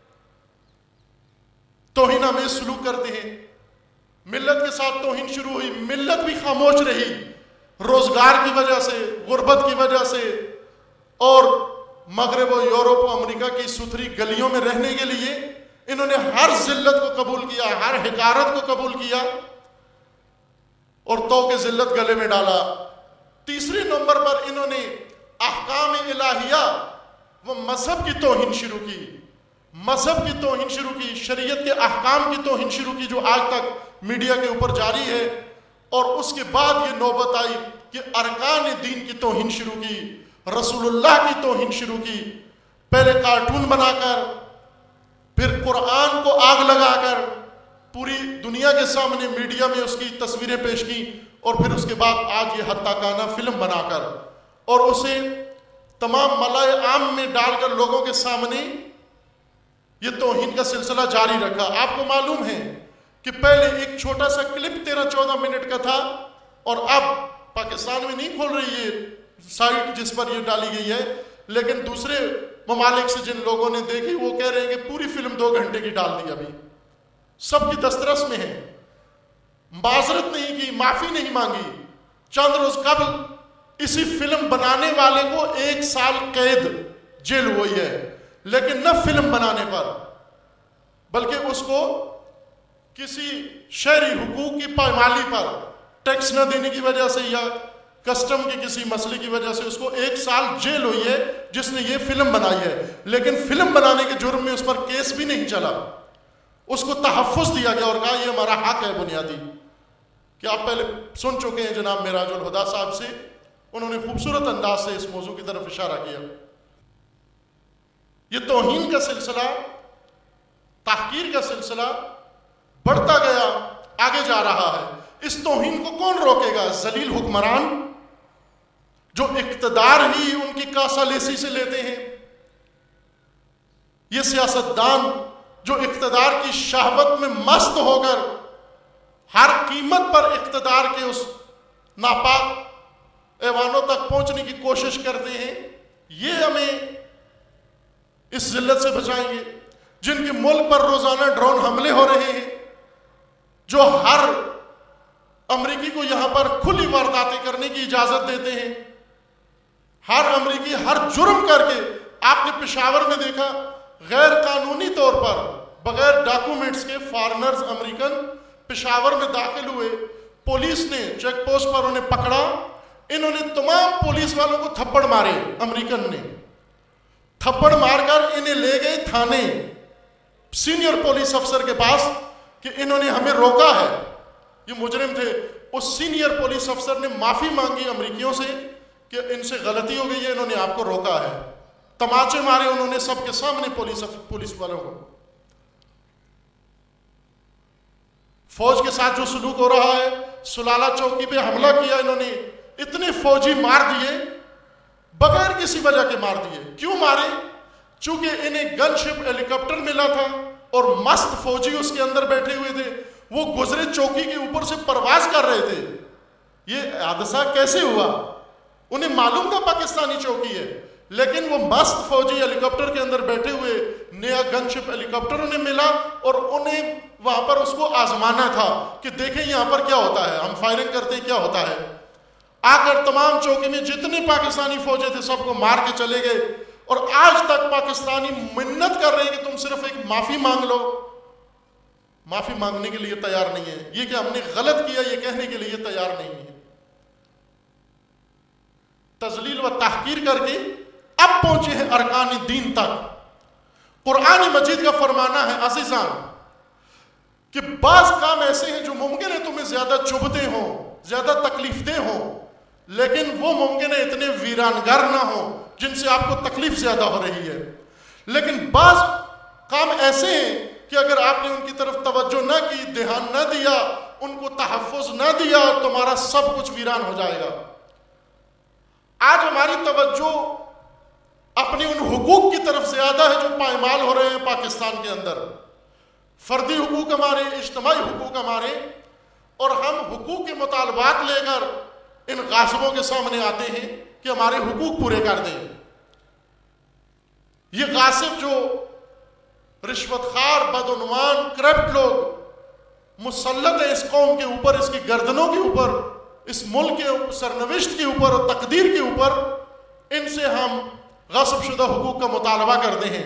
توہین آمیز سلوک کرتے ہیں۔ ملت کے ساتھ توہین شروع ہوئی، ملت بھی خاموش رہی، روزگار کی وجہ سے، غربت کی وجہ سے، اور مغرب و یورپ و امریکہ کی ستھری گلیوں میں رہنے کے لیے انہوں نے ہر ذلت کو قبول کیا، ہر حقارت کو قبول کیا، اور تو کہ ذلت گلے میں ڈالا۔ تیسرے نمبر پر انہوں نے احکام الہیہ و مذہب کی توہین شروع کی، مذہب کی توہین شروع کی، شریعت کے احکام کی توہین شروع کی، جو آج تک میڈیا کے اوپر جاری ہے۔ اور اس کے بعد یہ نوبت آئی کہ ارکان دین کی توہین شروع کی، رسول اللہ کی توہین شروع کی، پہلے کارٹون بنا کر، پھر قرآن کو آگ لگا کر پوری دنیا کے سامنے میڈیا میں اس کی تصویریں پیش کی، اور پھر اس کے بعد آج یہ حتیٰ کانہ فلم بنا کر اور اسے تمام ملائے عام میں ڈال کر لوگوں کے سامنے یہ توہین کا سلسلہ جاری رکھا۔ آپ کو معلوم ہے کہ پہلے ایک چھوٹا سا کلپ تیرہ چودہ منٹ کا تھا، اور اب پاکستان میں نہیں کھول رہی یہ سائٹ جس پر یہ ڈالی گئی ہے، لیکن دوسرے ممالک سے جن لوگوں نے دیکھی وہ کہہ رہے ہیں کہ پوری فلم دو گھنٹے کی ڈال دی، ابھی سب کی دسترس میں ہے۔ معذرت نہیں کی، معافی نہیں مانگی۔ چند روز قبل اسی فلم بنانے والے کو ایک سال قید جیل ہوئی ہے، لیکن نہ فلم بنانے پر، بلکہ اس کو کسی شہری حقوق کی پامالی پر، ٹیکس نہ دینے کی وجہ سے یا کسٹم کے کسی مسئلے کی وجہ سے اس کو ایک سال جیل ہوئی ہے، جس نے یہ فلم بنائی ہے۔ لیکن فلم بنانے کے جرم میں اس پر کیس بھی نہیں چلا، اس کو تحفظ دیا گیا اور کہا یہ ہمارا حق ہے بنیادی۔ کہ آپ پہلے سن چکے ہیں جناب معراج الہدیٰ صاحب سے، انہوں نے خوبصورت انداز سے اس موضوع کی طرف اشارہ کیا۔ یہ توہین کا سلسلہ، تحقیر کا سلسلہ بڑھتا گیا، آگے جا رہا ہے۔ اس توہین کو کون روکے گا؟ ذلیل حکمران جو اقتدار ہی ان کی کاسا لیسی سے لیتے ہیں، یہ سیاستدان جو اقتدار کی شہوت میں مست ہو کر ہر قیمت پر اقتدار کے اس ناپاک ایوانوں تک پہنچنے کی کوشش کرتے ہیں، یہ ہمیں اس ذلت سے بچائیں گے؟ جن کے ملک پر روزانہ ڈرون حملے ہو رہے ہیں، جو ہر امریکی کو یہاں پر کھلی وارداتیں کرنے کی اجازت دیتے ہیں، ہر امریکی ہر جرم کر کے، آپ نے پشاور میں دیکھا غیر قانونی طور پر بغیر ڈاکومنٹس کے فارنرز امریکن پشاور میں داخل ہوئے، پولیس نے چیک پوسٹ پر انہیں پکڑا، انہوں نے تمام پولیس والوں کو تھپڑ مارے، امریکن نے تھپڑ مار کر انہیں لے گئے تھانے سینئر پولیس افسر کے پاس کہ انہوں نے ہمیں روکا ہے، یہ مجرم تھے۔ اس سینئر پولیس افسر نے معافی مانگی امریکیوں سے کہ ان سے غلطی ہو گئی ہے، انہوں نے آپ کو روکا ہے، تماچے مارے انہوں نے سب کے سامنے پولیس پولیس والوں کو۔ فوج کے ساتھ جو سلوک ہو رہا ہے، سلالہ چوکی پہ حملہ کیا انہوں نے، اتنے فوجی مار دیے بغیر کسی وجہ کے مار دیے۔ کیوں مارے؟ چونکہ انہیں گن شپ ہیلی کاپٹر ملا تھا اور مست فوجی اس کے اندر بیٹھے ہوئے تھے، وہ گزرے چوکی کے اوپر سے پرواز کر رہے تھے۔ یہ حادثہ کیسے ہوا؟ انہیں معلوم تھا پاکستانی چوکی ہے، لیکن وہ مست فوجی ہیلی کاپٹر کے اندر بیٹھے ہوئے، نیا گن شپ ہیلی کاپٹر انہیں ملا اور انہیں وہاں پر اس کو آزمانا تھا کہ دیکھیں یہاں پر کیا ہوتا ہے، ہم فائرنگ کرتے ہیں کیا ہوتا ہے۔ آ کر تمام چوکی میں جتنے پاکستانی فوجی تھے سب کو مار کے چلے گئے، اور آج تک پاکستانی منت کر رہے ہیں کہ تم صرف ایک معافی مانگ لو۔ معافی مانگنے کے لیے تیار نہیں ہے، یہ کہ ہم نے غلط کیا یہ کہنے کے لیے تیار نہیں ہے، تذلیل و تحقیر کر کے اب پہنچے ہیں ارکان دین تک۔ قرآن مجید کا فرمانا ہے عزیزان کہ بعض کام ایسے ہیں جو ممکن ہے تمہیں زیادہ چبھتے ہوں، زیادہ تکلیف دہ ہوں، لیکن وہ ممکن ہے اتنے ویرانگر نہ ہوں جن سے آپ کو تکلیف زیادہ ہو رہی ہے۔ لیکن بعض کام ایسے ہیں کہ اگر آپ نے ان کی طرف توجہ نہ کی، دھیان نہ دیا، ان کو تحفظ نہ دیا، تمہارا سب کچھ ویران ہو جائے گا۔ آج ہماری توجہ اپنی ان حقوق کی طرف زیادہ ہے جو پائمال ہو رہے ہیں پاکستان کے اندر، فردی حقوق ہمارے، اجتماعی حقوق ہمارے، اور ہم حقوق کے مطالبات لے کر ان غاصبوں کے سامنے آتے ہیں کہ ہمارے حقوق پورے کر دیں۔ یہ غاصب جو رشوت خوار، بدعنوان، کرپٹ لوگ مسلط ہیں اس قوم کے اوپر، اس کی گردنوں کے اوپر، اس ملک کے سرنوشت کے اوپر اور تقدیر کے اوپر، ان سے ہم غصب شدہ حقوق کا مطالبہ کرتے ہیں،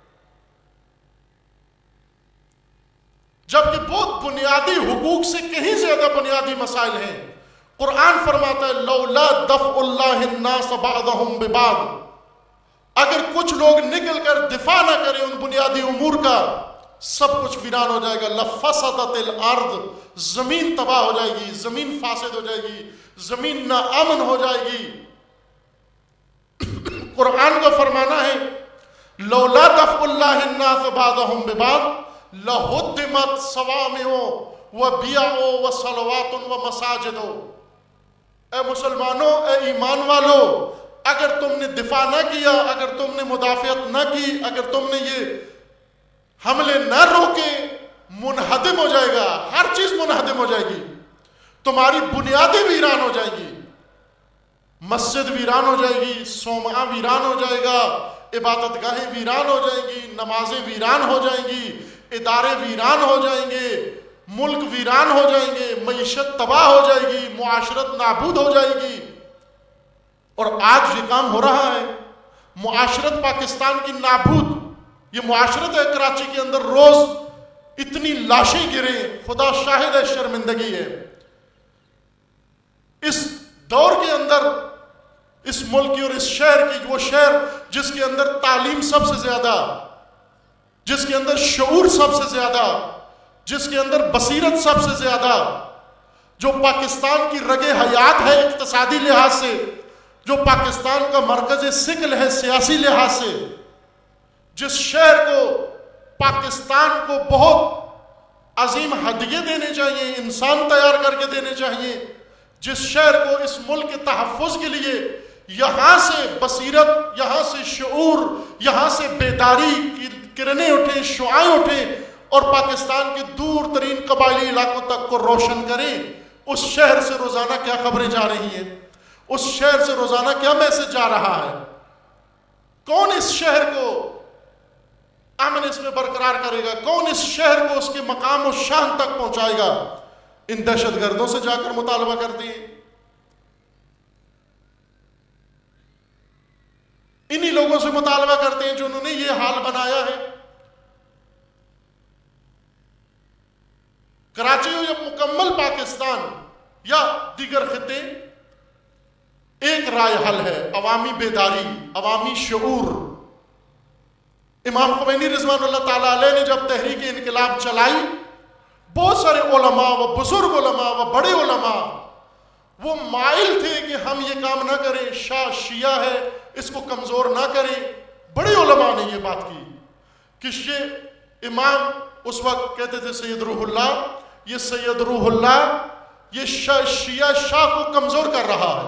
جبکہ بہت بنیادی حقوق سے کہیں زیادہ بنیادی مسائل ہیں۔ قرآن فرماتا ہے لولا دفع اللہ الناس بعضهم ببعض، اگر کچھ لوگ نکل کر دفاع نہ کریں ان بنیادی امور کا، سب کچھ ویران ہو جائے گا۔ لفسدت الارض، زمین تباہ ہو جائے گی، زمین فاسد ہو جائے گی، زمین ناامن ہو جائے گی۔ قرآن کا فرمانا ہے لولا دفع اللہ الناس بعضهم ببعض لہدمت صوامع وبیع وصلوات ومساجد۔ اے مسلمانوں، اے ایمان والو، اگر تم نے دفاع نہ کیا، اگر تم نے مدافعت نہ کی، اگر تم نے یہ حملے نہ روکے، منہدم ہو جائے گا، ہر چیز منہدم ہو جائے گی، تمہاری بنیادیں ویران ہو جائیں گی، مسجد ویران ہو جائے گی، صومعہ ویران ہو جائے گا، عبادت گاہیں ویران ہو جائیں گی، نمازیں ویران ہو جائیں گی، ادارے ویران ہو جائیں گے، ملک ویران ہو جائیں گے، معیشت تباہ ہو جائے گی، معاشرت نابود ہو جائے گی۔ اور آج یہ کام ہو رہا ہے، معاشرت پاکستان کی نابود، یہ معاشرت ہے کراچی کے اندر روز اتنی لاشیں گریں، خدا شاہد ہے، شرمندگی ہے۔ اس دور کے اندر اس ملک کی اور اس شہر کی، وہ شہر جس کے اندر تعلیم سب سے زیادہ، جس کے اندر شعور سب سے زیادہ، جس کے اندر بصیرت سب سے زیادہ، جو پاکستان کی رگ حیات ہے اقتصادی لحاظ سے، جو پاکستان کا مرکز ثقل ہے سیاسی لحاظ سے، جس شہر کو، پاکستان کو بہت عظیم ہدیے دینے چاہیے، انسان تیار کر کے دینے چاہیے، جس شہر کو اس ملک کے تحفظ کے لیے یہاں سے بصیرت، یہاں سے شعور، یہاں سے بیداری کی کرنیں اٹھیں، شعاعیں اٹھیں، اور پاکستان کے دور ترین قبائلی علاقوں تک کو روشن کریں. اس شہر سے روزانہ کیا خبریں جا رہی ہیں, اس شہر سے روزانہ کیا میسج جا رہا ہے, کون اس شہر کو امن اس میں برقرار کرے گا, کون اس شہر کو اس کے مقام و شان تک پہنچائے گا. ان دہشت گردوں سے جا کر مطالبہ کرتے ہیں, انہی لوگوں سے مطالبہ کرتے ہیں جنہوں نے یہ حال بنایا ہے. کراچی ہو یا مکمل پاکستان یا دیگر خطے, ایک رائے حل ہے, عوامی بیداری, عوامی شعور. امام خمینی رضوان اللہ تعالیٰ علیہ نے جب تحریک انقلاب چلائی, بہت سارے علماء و بزرگ علماء و بڑے علماء وہ مائل تھے کہ ہم یہ کام نہ کریں, شاہ شیعہ ہے اس کو کمزور نہ کریں. بڑے علماء نے یہ بات کی کہ یہ امام اس وقت کہتے تھے سید روح اللہ, یہ سید روح اللہ یہ شیعہ شاہ کو کمزور کر رہا ہے,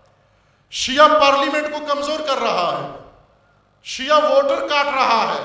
شیعہ پارلیمنٹ کو کمزور کر رہا ہے, شیعہ ووٹر کاٹ رہا ہے,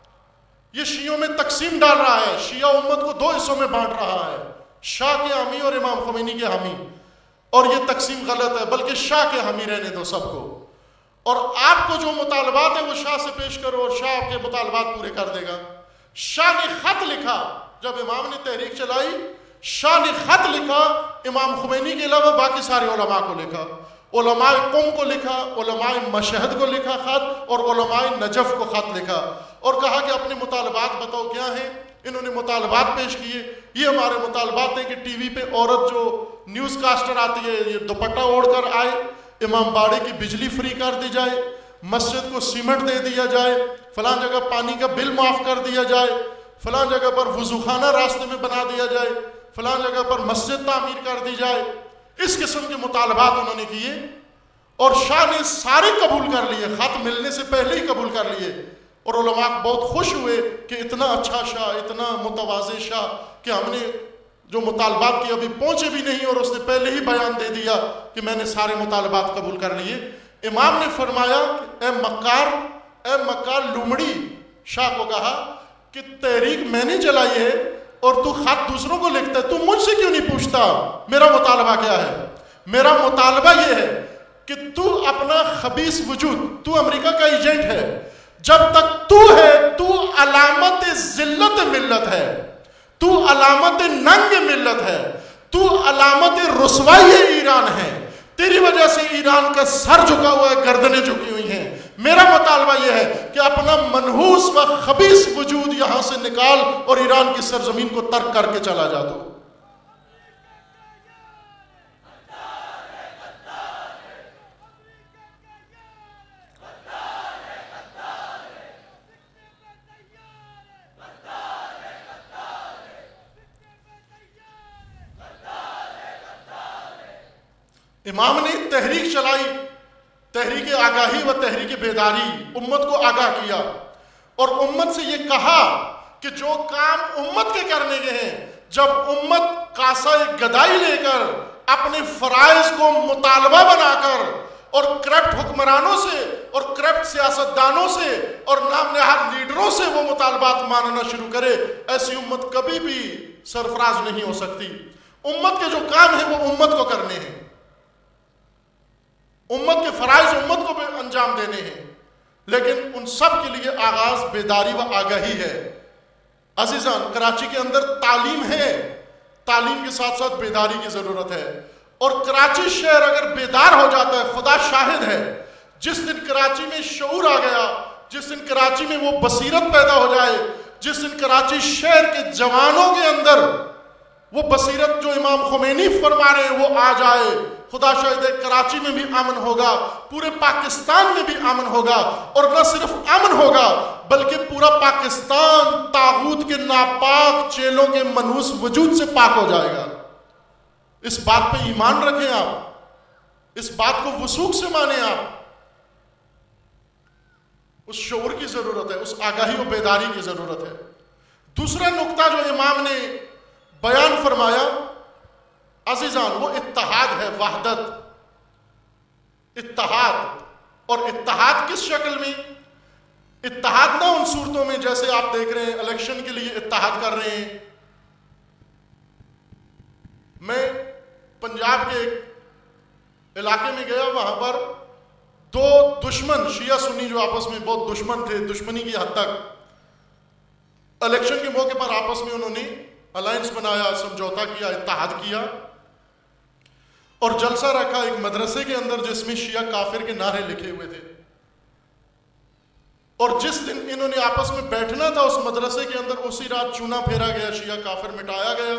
یہ شیعوں میں تقسیم ڈال رہا ہے, شیعہ امت کو دو حصوں میں بانٹ رہا ہے, شاہ کے حامی اور امام خمینی کے حامی. اور یہ تقسیم غلط ہے, بلکہ شاہ کے حامی رہنے دو سب کو, اور آپ کو جو مطالبات ہیں وہ شاہ سے پیش کرو اور شاہ آپ کے مطالبات پورے کر دے گا. شاہ نے خط لکھا جب امام نے تحریک چلائی, شاہ نے خط لکھا, امام خمینی کے علاوہ باقی سارے علماء کو لکھا, علماء قوم کو لکھا, علماء مشہد کو لکھا خط, اور علماء نجف کو خط لکھا, اور کہا کہ اپنے مطالبات بتاؤ کیا ہیں. انہوں نے مطالبات پیش کیے. یہ ہمارے مطالبات ہیں کہ ٹی وی پہ عورت جو نیوز کاسٹر آتی ہے یہ دوپٹہ اوڑھ کر آئے, امام باڑے کی بجلی فری کر دی جائے, مسجد کو سیمنٹ دے دیا جائے, فلاں جگہ پانی کا بل معاف کر دیا جائے, فلاں جگہ پر وضو خانہ راستے میں بنا دیا جائے, فلاں جگہ پر مسجد تعمیر کر دی جائے. اس قسم کے مطالبات انہوں نے کیے, اور شاہ نے سارے قبول کر لیے, خط ملنے سے پہلے ہی قبول کر لیے. اور علماء بہت خوش ہوئے کہ اتنا اچھا شاہ, اتنا متواضع شاہ کہ ہم نے جو مطالبات کی ابھی پہنچے بھی نہیں اور اس نے پہلے ہی بیان دے دیا کہ میں نے سارے مطالبات قبول کر لیے. امام نے فرمایا اے مکار, اے مکار لومڑی, شاہ کو کہا کہ تحریک میں نے چلائی ہے اور تو خط دوسروں کو لکھتا ہے, تو مجھ سے کیوں نہیں پوچھتا میرا مطالبہ کیا ہے. میرا مطالبہ یہ ہے کہ تو اپنا خبیث وجود, تو امریکہ کا ایجنٹ ہے, جب تک تو ہے تو علامت ذلت ملت ہے, تو علامت ننگ ملت ہے, تو علامت رسوائی ایران ہے. تیری وجہ سے ایران کا سر جھکا ہوا ہے, گردنیں جھکی ہوئی ہیں. میرا مطالبہ یہ ہے کہ اپنا منحوس و خبیث وجود یہاں سے نکال اور ایران کی سرزمین کو ترک کر کے چلا جا. تو امام نے تحریک چلائی, تحریک آگاہی و تحریک بیداری, امت کو آگاہ کیا اور امت سے یہ کہا کہ جو کام امت کے کرنے کے ہیں, جب امت کاسہ گدائی لے کر اپنے فرائض کو مطالبہ بنا کر اور کرپٹ حکمرانوں سے اور کرپٹ سیاستدانوں سے اور نام نہاد لیڈروں سے وہ مطالبات ماننا شروع کرے, ایسی امت کبھی بھی سرفراز نہیں ہو سکتی. امت کے جو کام ہیں وہ امت کو کرنے ہیں, امت کے فرائض امت کو انجام دینے ہیں, لیکن ان سب کے لیے آغاز بیداری و آگاہی ہے. عزیزان, کراچی کے اندر تعلیم ہے, تعلیم کے ساتھ ساتھ بیداری کی ضرورت ہے, اور کراچی شہر اگر بیدار ہو جاتا ہے, خدا شاہد ہے, جس دن کراچی میں شعور آ گیا, جس دن کراچی میں وہ بصیرت پیدا ہو جائے, جس دن کراچی شہر کے جوانوں کے اندر وہ بصیرت جو امام خمینی فرما رہے ہیں وہ آ جائے, خدا شاہد ہے کراچی میں بھی امن ہوگا, پورے پاکستان میں بھی امن ہوگا, اور نہ صرف امن ہوگا بلکہ پورا پاکستان طاغوت کے ناپاک چیلوں کے منحوس وجود سے پاک ہو جائے گا. اس بات پہ ایمان رکھیں آپ, اس بات کو وثوق سے مانیں آپ. اس شعور کی ضرورت ہے, اس آگاہی و بیداری کی ضرورت ہے. دوسرا نقطہ جو امام نے بیان فرمایا عزیزان, وہ اتحاد ہے, وحدت, اتحاد. اور اتحاد کس شکل میں؟ اتحاد نہ ان صورتوں میں جیسے آپ دیکھ رہے ہیں الیکشن کے لیے اتحاد کر رہے ہیں. میں پنجاب کے ایک علاقے میں گیا, وہاں پر دو دشمن شیعہ سنی جو آپس میں بہت دشمن تھے, دشمنی کی حد تک, الیکشن کے موقع پر آپس میں انہوں نے الائنس بنایا, سمجھوتا کیا, اتحاد کیا اور جلسہ رکھا ایک مدرسے کے اندر جس میں شیعہ کافر کے نعرے لکھے ہوئے تھے. اور جس دن انہوں نے آپس میں بیٹھنا تھا اس مدرسے کے اندر, اسی رات چونا پھیرا گیا, شیعہ کافر مٹایا گیا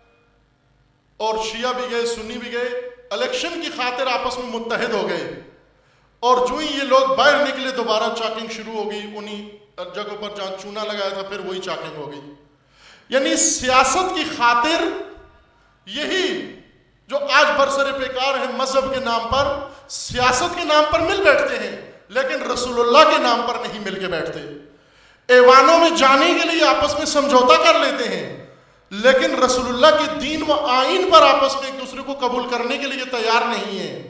اور شیعہ بھی گئے, سنی بھی گئے, الیکشن کی خاطر آپس میں متحد ہو گئے. اور جو ہی یہ لوگ باہر نکلے دوبارہ چاکنگ شروع ہو گئی, انہی جگہوں پر جہاں چونا لگایا تھا پھر وہی چاکنگ ہو گئی. یعنی سیاست کی خاطر یہی جو آج برسر پیکار ہیں مذہب کے نام پر, سیاست کے نام پر مل بیٹھتے ہیں لیکن رسول اللہ کے نام پر نہیں مل کے بیٹھتے. ایوانوں میں جانے کے لیے آپس میں سمجھوتا کر لیتے ہیں لیکن رسول اللہ کے دین و آئین پر آپس میں ایک دوسرے کو قبول کرنے کے لیے تیار نہیں ہیں,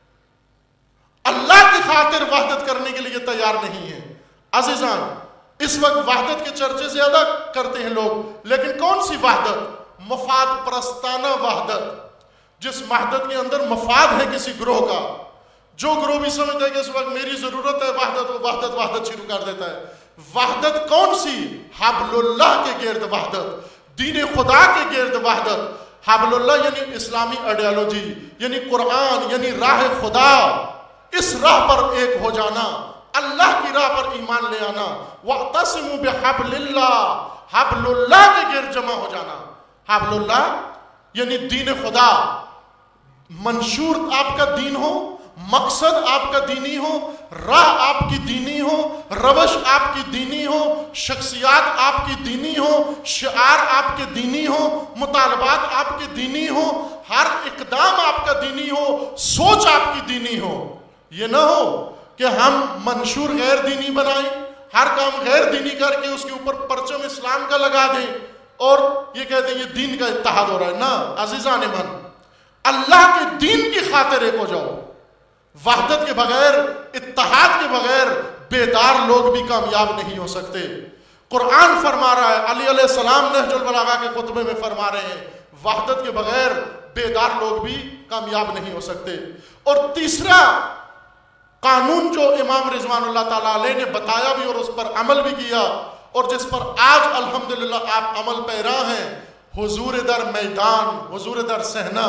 اللہ کی خاطر وحدت کرنے کے لیے تیار نہیں ہیں. عزیزان, اس وقت وحدت کے چرچے زیادہ کرتے ہیں لوگ, لیکن کون سی وحدت؟ مفاد پرستانہ وحدت, جس وحدت کے اندر مفاد ہے کسی گروہ کا. جو گروہ بھی سمجھتا ہے کہ اس وقت میری ضرورت ہے وحدت, وہ وحدت وحدت شروع کر دیتا ہے. وحدت کون سی؟ حبل اللہ کے گرد وحدت, دین خدا کے گرد وحدت. حبل اللہ یعنی اسلامی آئیڈیالوجی, یعنی قرآن, یعنی راہ خدا, اس راہ پر ایک ہو جانا, اللہ کی راہ پر ایمان لے آنا. وَاعْتَصِمُوا بِحَبْلِ اللَّهِ, حبل اللہ کے گرد جمع ہو جانا. حبل اللہ یعنی دین خدا, منشور آپ کا دین ہو, مقصد آپ کا دینی ہو, راہ آپ کی دینی ہو, روش آپ کی دینی ہو, شخصیات آپ کی دینی ہو, شعار آپ کے دینی ہو, مطالبات آپ کے دینی ہو, ہر اقدام آپ کا دینی ہو, سوچ آپ کی دینی ہو. یہ نہ ہو کہ ہم منشور غیر دینی بنائیں, ہر کام غیر دینی کر کے اس کے اوپر پرچم اسلام کا لگا دیں اور یہ کہتے ہیں یہ دین کا اتحاد ہو رہا ہے. نہ عزیزان من, اللہ کے دین کی خاطر ایک ہو جاؤ. وحدت کے بغیر, اتحاد کے بغیر بیدار لوگ بھی کامیاب نہیں ہو سکتے. قرآن فرما رہا ہے, علی علیہ السلام نہج البلاغہ کے خطبے میں فرما رہے ہیں, وحدت کے بغیر بیدار لوگ بھی کامیاب نہیں ہو سکتے. اور تیسرا قانون جو امام رضوان اللہ تعالیٰ علیہ نے بتایا بھی اور اس پر عمل بھی کیا اور جس پر آج الحمدللہ آپ عمل پیرا ہیں, حضور در میدان, حضور در صحنہ,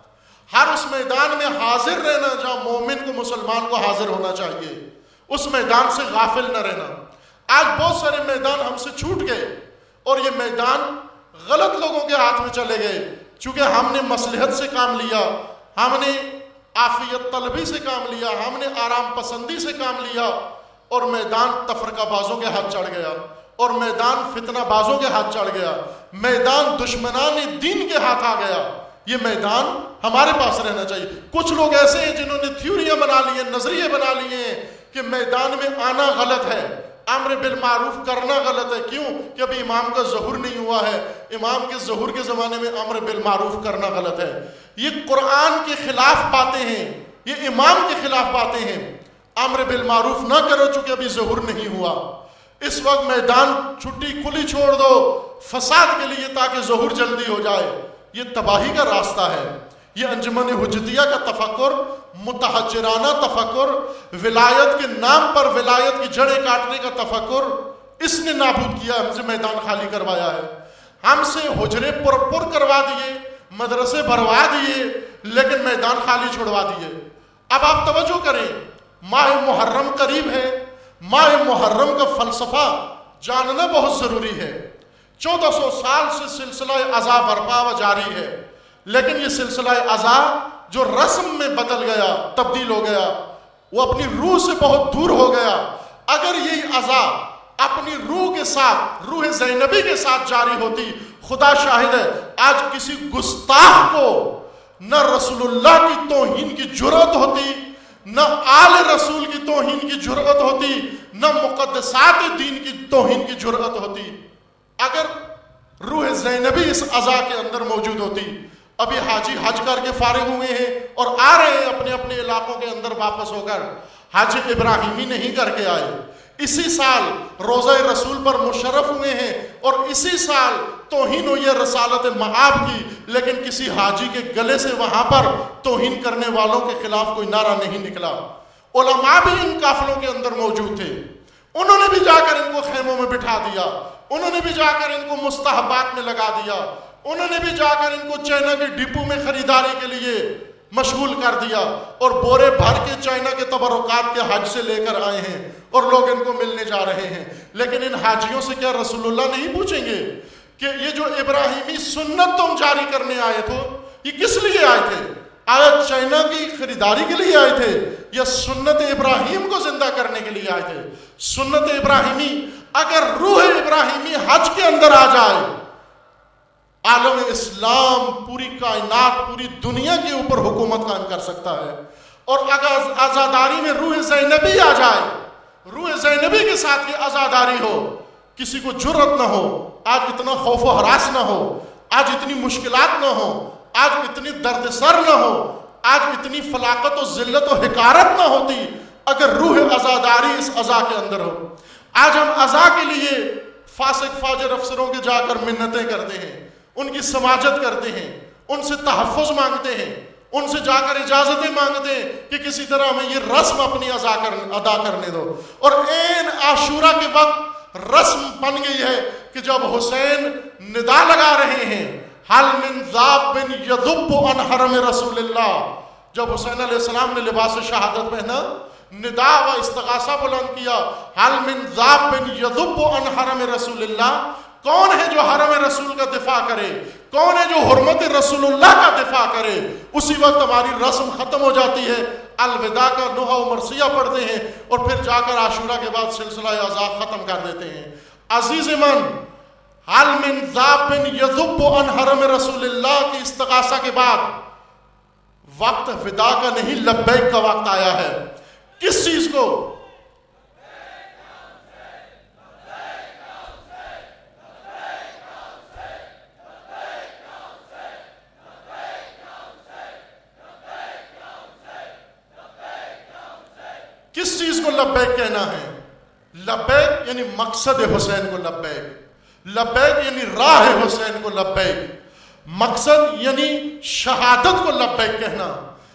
ہر اس میدان میں حاضر رہنا جہاں مومن کو, مسلمان کو حاضر ہونا چاہیے, اس میدان سے غافل نہ رہنا. آج بہت سارے میدان ہم سے چھوٹ گئے اور یہ میدان غلط لوگوں کے ہاتھ میں چلے گئے, چونکہ ہم نے مصلحت سے کام لیا, ہم نے عافیت طلبی سے کام لیا, ہم نے آرام پسندی سے کام لیا اور میدان تفرقہ بازوں کے ہاتھ چڑھ گیا اور میدان فتنہ بازوں کے ہاتھ چڑھ گیا, میدان دشمنان دین کے ہاتھ آ گیا. یہ میدان ہمارے پاس رہنا چاہیے. کچھ لوگ ایسے ہیں جنہوں نے تھیوریاں بنا لی ہیں, نظریے بنا لیے ہیں کہ میدان میں آنا غلط ہے, امر بالمعروف کرنا غلط ہے. کیوں کہ ابھی امام کا ظہور نہیں ہوا ہے, امام کے ظہور کے زمانے میں امر بالمعروف کرنا غلط ہے. یہ قرآن کے خلاف باتیں ہیں, یہ امام کے خلاف باتیں ہیں. امر بالمعروف نہ کرو چونکہ ابھی ظہور نہیں ہوا. اس وقت میدان چھٹی کھلی چھوڑ دو فساد کے لیے تاکہ ظہور جلدی ہو جائے. یہ تباہی کا راستہ ہے. یہ انجمن حجتیہ کا تفکر, متحجرانہ تفکر, ولایت کے نام پر ولایت کی جڑیں کاٹنے کا تفکر, اس نے نابود کیا, ہم سے میدان خالی کروایا ہے. ہم سے حجرے پر پر کروا دیے, مدرسے بھروا دیے, لیکن میدان خالی چھوڑوا دیے. اب آپ توجہ کریں, ماہ محرم قریب ہے, ماہ محرم کا فلسفہ جاننا بہت ضروری ہے. چودہ سو سال سے سلسلہ عزا برپا و جاری ہے, لیکن یہ سلسلہ عزا جو رسم میں بدل گیا, تبدیل ہو گیا, وہ اپنی روح سے بہت دور ہو گیا. اگر یہی عزا اپنی روح کے ساتھ, روح زینبی کے ساتھ جاری ہوتی, خدا شاہد ہے آج کسی گستاخ کو نہ رسول اللہ کی توہین کی جرأت ہوتی, نہ آل رسول کی توہین کی جرأت ہوتی, نہ مقدسات دین کی توہین کی جرأت ہوتی. اگر روح زینبی اس عزا کے اندر موجود ہوتی. ابھی حاجی حج کر کے فارغ ہوئے ہیں اور آ رہے ہیں اپنے اپنے علاقوں کے اندر واپس ہو کر, حج ابراہیمی نہیں کر کے آئے, اسی سال روزہ رسول پر مشرف ہوئے ہیں اور اسی سال توہین ہوئی ہے رسالت مآب کی، لیکن کسی حاجی کے گلے سے وہاں پر توہین کرنے والوں کے خلاف کوئی نعرہ نہیں نکلا۔ علماء بھی ان قافلوں کے اندر موجود تھے، انہوں نے بھی جا کر ان کو خیموں میں بٹھا دیا، انہوں نے بھی جا کر ان کو مستحبات میں لگا دیا، انہوں نے بھی جا کر ان کو چائنا کے ڈپو میں خریداری کے لیے مشغول کر دیا، اور بورے بھر کے چائنا کے تبرکات کے حج سے لے کر آئے ہیں اور لوگ ان کو ملنے جا رہے ہیں۔ لیکن ان حاجیوں سے کیا رسول اللہ نہیں پوچھیں گے کہ یہ جو ابراہیمی سنت تم جاری کرنے آئے تھے یہ کس لیے آئے تھے؟ آیا چائنا کی خریداری کے لیے آئے تھے یا سنت ابراہیم کو زندہ کرنے کے لیے آئے تھے؟ سنت ابراہیمی، اگر روح ابراہیمی حج کے اندر آ جائے، عالم اسلام پوری کائنات پوری دنیا کے اوپر حکومت قائم کر سکتا ہے۔ اور اگر عزاداری میں روح زینبی آ جائے، روح زینبی کے ساتھ یہ عزاداری ہو، کسی کو جرأت نہ ہو، آج اتنا خوف و ہراس نہ ہو، آج اتنی مشکلات نہ ہو، آج اتنی درد سر نہ ہو، آج اتنی فلاقت و ذلت و حقارت نہ ہوتی اگر روح عزاداری اس عزا کے اندر ہو۔ آج ہم عزا کے لیے فاسق فاجر افسروں کے جا کر منتیں کرتے ہیں، ان کی سماجت کرتے ہیں، ان سے تحفظ مانگتے ہیں، ان سے جا کر اجازتیں مانگتے ہیں کہ کسی طرح ہمیں یہ رسم اپنی ادا کرنے دو۔ اور این عاشورہ کے وقت رسم بن گئی ہے کہ جب حسین ندا لگا رہے ہیں حل من ذاب یذب عن حرم رسول اللہ، جب حسین علیہ السلام نے لباس شہادت پہنا، ندا و استغاثہ بلند کیا، حل من ذاب یذب عن حرم رسول اللہ، کون ہے جو حرم رسول کا دفاع کرے، کون ہے جو حرمت رسول اللہ کا دفاع کرے؟ اسی وقت ہماری رسم ختم ہو جاتی ہے، الوداع کا نوحہ و مرثیہ پڑھتے ہیں اور پھر جا کر عاشورہ کے بعد سلسلہ عزا ختم کر دیتے ہیں۔ عزیز من، حل من ذاب یذب عن حرم رسول اللہ کی استغاثہ کے بعد وقت وداع کا نہیں، لبیک کا وقت آیا ہے۔ کس چیز کو؟ کس چیز کو لبیک کہنا ہے؟ لبیک یعنی مقصد حسین کو لبیک، لبیک یعنی راہ حسین کو لبیک، مقصد یعنی شہادت کو لبیک کہنا،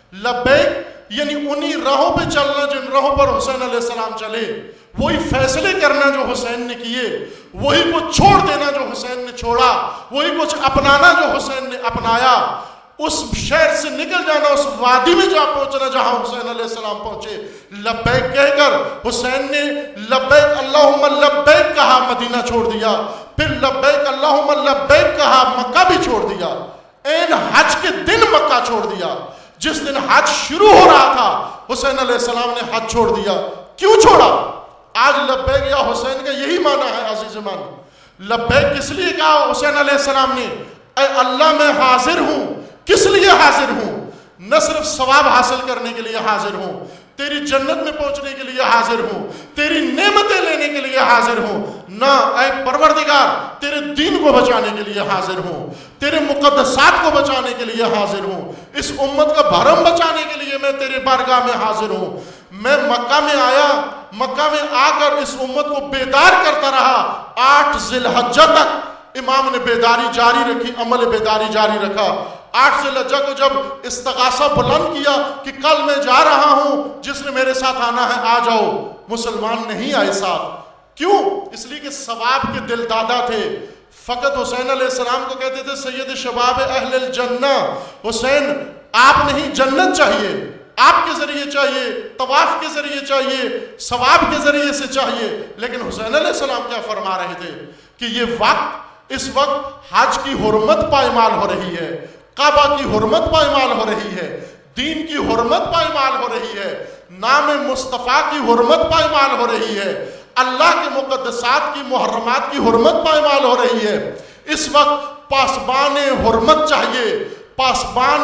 لبیک یعنی انہی راہوں پہ چلنا جن راہوں پر حسین علیہ السلام چلے، وہی فیصلے کرنا جو حسین نے کیے، وہی کچھ چھوڑ دینا جو حسین نے چھوڑا، وہی کچھ اپنانا جو حسین نے اپنایا، اس شہر سے نکل جانا، اس وادی میں جا پہنچنا جہاں حسین علیہ السلام پہنچے۔ لبیک کہہ کر حسین نے لبیک اللہم لبیک کہا، مدینہ چھوڑ دیا، پھر لبیک اللہم لبیک کہا، مکہ بھی چھوڑ دیا، این حج کے دن مکہ چھوڑ دیا۔ جس دن حج شروع ہو رہا تھا حسین علیہ السلام نے حج چھوڑ دیا۔ کیوں چھوڑا؟ آج لبیک یا حسین کا یہی معنی ہے عزیز من۔ لبیک کس لیے کہا حسین علیہ السلام نے؟ اے اللہ میں حاضر ہوں۔ کس لیے حاضر ہوں؟ نہ صرف ثواب حاصل کرنے کے لیے حاضر ہوں، تیری جنت میں پہنچنے کے لیے حاضر ہوں، تیری نعمتیں لینے کے لیے حاضر ہوں، نہ اے پروردگار تیرے دین کو بچانے کے لیے حاضر ہوں، تیرے مقدسات کو بچانے کے لیے حاضر ہوں، اس امت کا بھرم بچانے کے لیے میں تیرے بارگاہ میں حاضر ہوں۔ میں مکہ میں آیا، مکہ میں آ کر اس امت کو بیدار کرتا رہا، آٹھ ذی الحجہ تک امام نے بیداری جاری رکھی، عمل بیداری جاری رکھا۔ آٹھ ذی الحجہ کو جب استغاثہ بلند کیا کہ کل میں جا رہا ہوں، جس نے میرے ساتھ آنا ہے آ جاؤ، مسلمان نہیں آئے ساتھ۔ کیوں؟ اس لیے کہ ثواب کے دل دادا تھے۔ فقط حسین علیہ السلام کو کہتے تھے سید شباب اہل الجنہ، حسین آپ نہیں، جنت چاہیے، آپ کے ذریعے چاہیے، طواف کے ذریعے چاہیے، ثواب کے ذریعے سے چاہیے۔ لیکن حسین علیہ السلام کیا فرما رہے تھے کہ یہ وقت، اس وقت حج کی حرمت پائمال ہو رہی ہے، کعبہ کی حرمت پائمال ہو رہی ہے، دین کی حرمت پائمال ہو رہی ہے، نام مصطفیٰ کی حرمت پائمال ہو رہی ہے، اللہ کے مقدسات کی محرمات کی حرمت پائمال ہو رہی ہے۔ اس وقت پاسبان حرمت چاہیے، پاسبان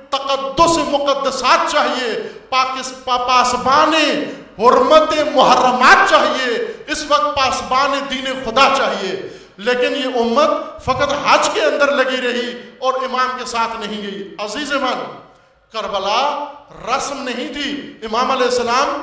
تقدس مقدسات چاہیے، پاسبان حرمت محرمات چاہیے، اس وقت پاسبان دین خدا چاہیے۔ لیکن یہ امت فقط حج کے اندر لگی رہی اور امام کے ساتھ نہیں گئی۔ عزیز من، کربلا رسم نہیں تھی، امام علیہ السلام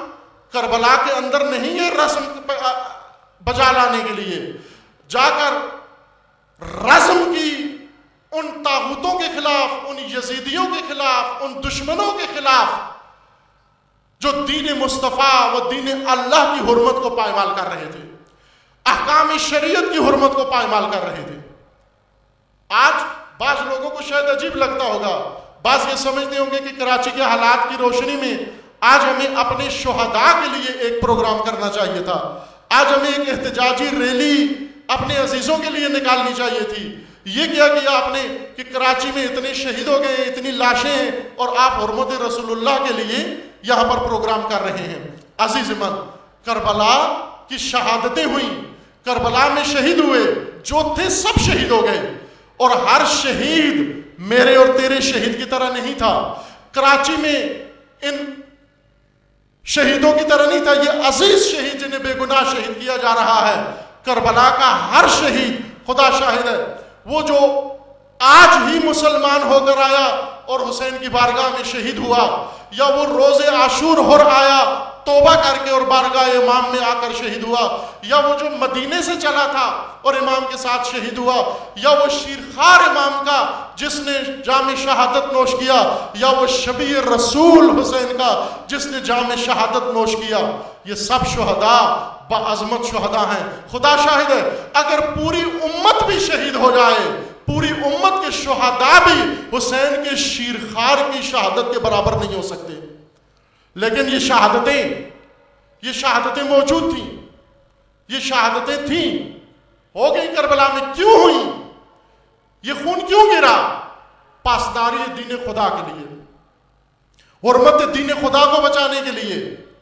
کربلا کے اندر نہیں ہے رسم بجا لانے کے لیے، جا کر رزم کی ان طاغوتوں کے خلاف، ان یزیدیوں کے خلاف، ان دشمنوں کے خلاف جو دین مصطفیٰ و دین اللہ کی حرمت کو پائمال کر رہے تھے، احکام شریعت کی حرمت کو پائمال کر رہے تھے۔ آج بعض لوگوں کو شاید عجیب لگتا ہوگا، بعض یہ سمجھتے ہوں گے کہ کراچی کے حالات کی روشنی میں آج ہمیں اپنے شہداء کے لیے ایک پروگرام کرنا چاہیے تھا، آج ہمیں ایک احتجاجی ریلی اپنے عزیزوں کے لیے نکالنی چاہیے تھی۔ یہ کیا کیا آپ نے کہ کراچی میں اتنے شہید ہو گئے، اتنی لاشیں ہیں، اور آپ حرمت رسول اللہ کے لیے یہاں پر پروگرام کر رہے ہیں۔ عزیز من، کربلا کی شہادتیں ہوئیں، کربلا میں شہید ہوئے، جو تھے سب شہید ہو گئے، اور ہر شہید میرے اور تیرے شہید کی طرح نہیں تھا، کراچی میں ان شہیدوں کی طرح نہیں تھا۔ یہ عزیز شہید جنہیں بے گناہ شہید کیا جا رہا ہے، کربلا کا ہر شہید خدا شاہد ہے، وہ جو آج ہی مسلمان ہو کر آیا اور حسین کی بارگاہ میں شہید ہوا، یا وہ روز عاشور ہر آیا توبہ کر کے اور بارگاہ امام میں آ کر شہید ہوا، یا وہ جو مدینے سے چلا تھا اور امام کے ساتھ شہید ہوا، یا وہ شیرخوار امام کا جس نے جام شہادت نوش کیا، یا وہ شبیہ رسول حسین کا جس نے جام شہادت نوش کیا، یہ سب شہداء بعظمت شہداء ہیں۔ خدا شاہد ہے، اگر پوری امت بھی شہید ہو جائے، پوری امت کے شہداء بھی حسین کے شیرخوار کی شہادت کے برابر نہیں ہو سکتے۔ لیکن یہ شہادتیں یہ شہادتیں موجود تھیں، یہ شہادتیں تھیں، ہو گئی کربلا میں، کیوں ہوئی؟ یہ خون کیوں گرا؟ پاسداری دین خدا کے لیے، حرمت دین خدا کو بچانے کے لیے۔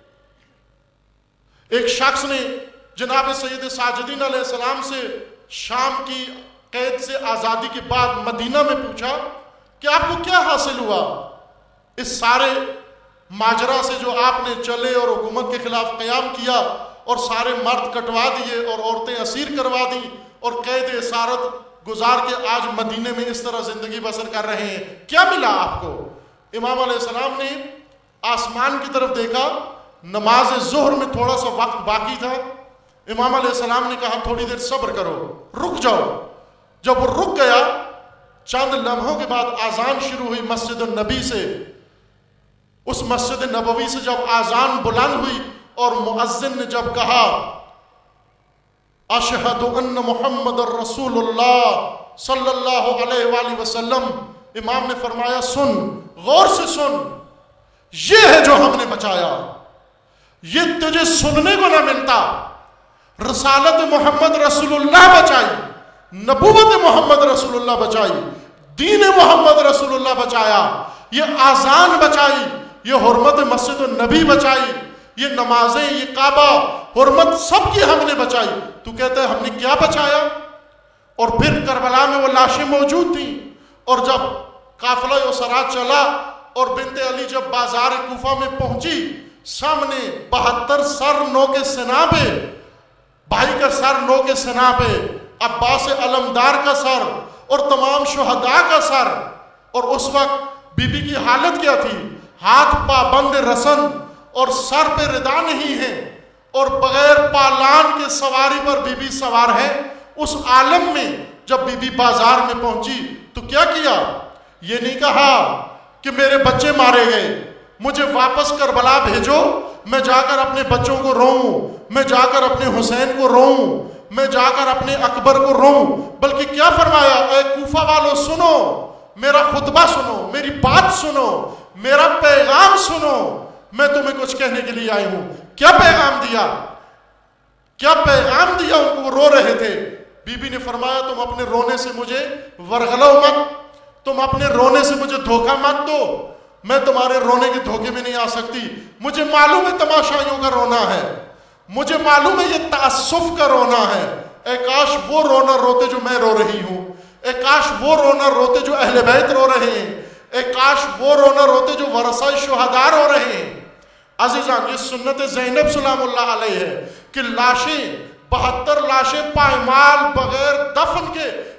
ایک شخص نے جناب سید ساجدین علیہ السلام سے شام کی قید سے آزادی کے بعد مدینہ میں پوچھا کہ آپ کو کیا حاصل ہوا اس سارے ماجرا سے جو آپ نے چلے اور حکومت کے خلاف قیام کیا اور سارے مرد کٹوا دیے اور عورتیں اسیر کروا دی اور قید اسارت گزار کے آج مدینے میں اس طرح زندگی بسر کر رہے ہیں، کیا ملا آپ کو؟ امام علیہ السلام نے آسمان کی طرف دیکھا، نماز ظہر میں تھوڑا سا وقت باقی تھا، امام علیہ السلام نے کہا تھوڑی دیر صبر کرو، رک جاؤ۔ جب وہ رک گیا، چند لمحوں کے بعد آذان شروع ہوئی مسجد النبی سے۔ اس مسجد نبوی سے جب آذان بلند ہوئی اور مؤذن نے جب کہا اشہد ان محمد رسول اللہ صلی اللہ علیہ وآلہ وسلم، امام نے فرمایا سن، غور سے سن، یہ ہے جو ہم نے بچایا، یہ تجھے سننے کو نہ ملتا۔ رسالت محمد رسول اللہ بچائی، نبوت محمد رسول اللہ بچائی، دین محمد رسول اللہ بچایا، یہ آذان بچائی، یہ حرمت مسجد النبی بچائی، یہ نمازیں، یہ کعبہ، حرمت سب کی ہم نے بچائی۔ تو کہتا ہے ہم نے کیا بچایا؟ اور پھر کربلا میں وہ لاشیں موجود تھیں، اور جب قافلہ اسرا چلا اور بنت علی جب بازار کوفہ میں پہنچی، سامنے بہتر سر نو کے سنا پہ، بھائی کا سر نو کے سنا پہ، عباس علمدار کا سر اور تمام شہداء کا سر، اور اس وقت بی بی کی حالت کیا تھی؟ ہاتھ پابند رسن اور سر پہ ردا نہیں ہے، اور بغیر پالان کے سواری پر بی بی سوار ہے۔ اس عالم میں جب بی بی بازار میں پہنچی تو کیا کیا؟ یہ نہیں کہا کہ میرے بچے مارے گئے، مجھے واپس کربلا بھیجو، میں جا کر اپنے بچوں کو روؤں، میں جا کر اپنے حسین کو روؤں، میں جا کر اپنے اکبر کو روؤں، بلکہ کیا فرمایا؟ اے کوفہ والو سنو، میرا خطبہ سنو، میری بات سنو، میرا پیغام سنو، میں تمہیں کچھ کہنے کے لیے آئی ہوں۔ کیا پیغام دیا؟ کیا پیغام دیا ان کو؟ وہ رو رہے تھے۔ بی بی نے فرمایا تم اپنے رونے سے مجھے ورغلو مت، تم اپنے رونے سے مجھے دھوکہ مت دو، میں تمہارے رونے کے دھوکے میں نہیں آ سکتی۔ مجھے معلوم ہے تماشائیوں کا رونا ہے، مجھے معلوم ہے یہ تعصف کا رونا ہے۔ اے کاش وہ رونا روتے جو میں رو رہی ہوں، اے کاش وہ رونا روتے جو اہل بیت رو رہے ہیں، اے کاش وہ رونا روتے جو ورثہ شہداء رو رہے ہیں۔ عزیزان، یہ سنت زینب سلام اللہ علیہ ہے کہ لاشیں، بہتر لاشیں پائمال بغیر دفن کے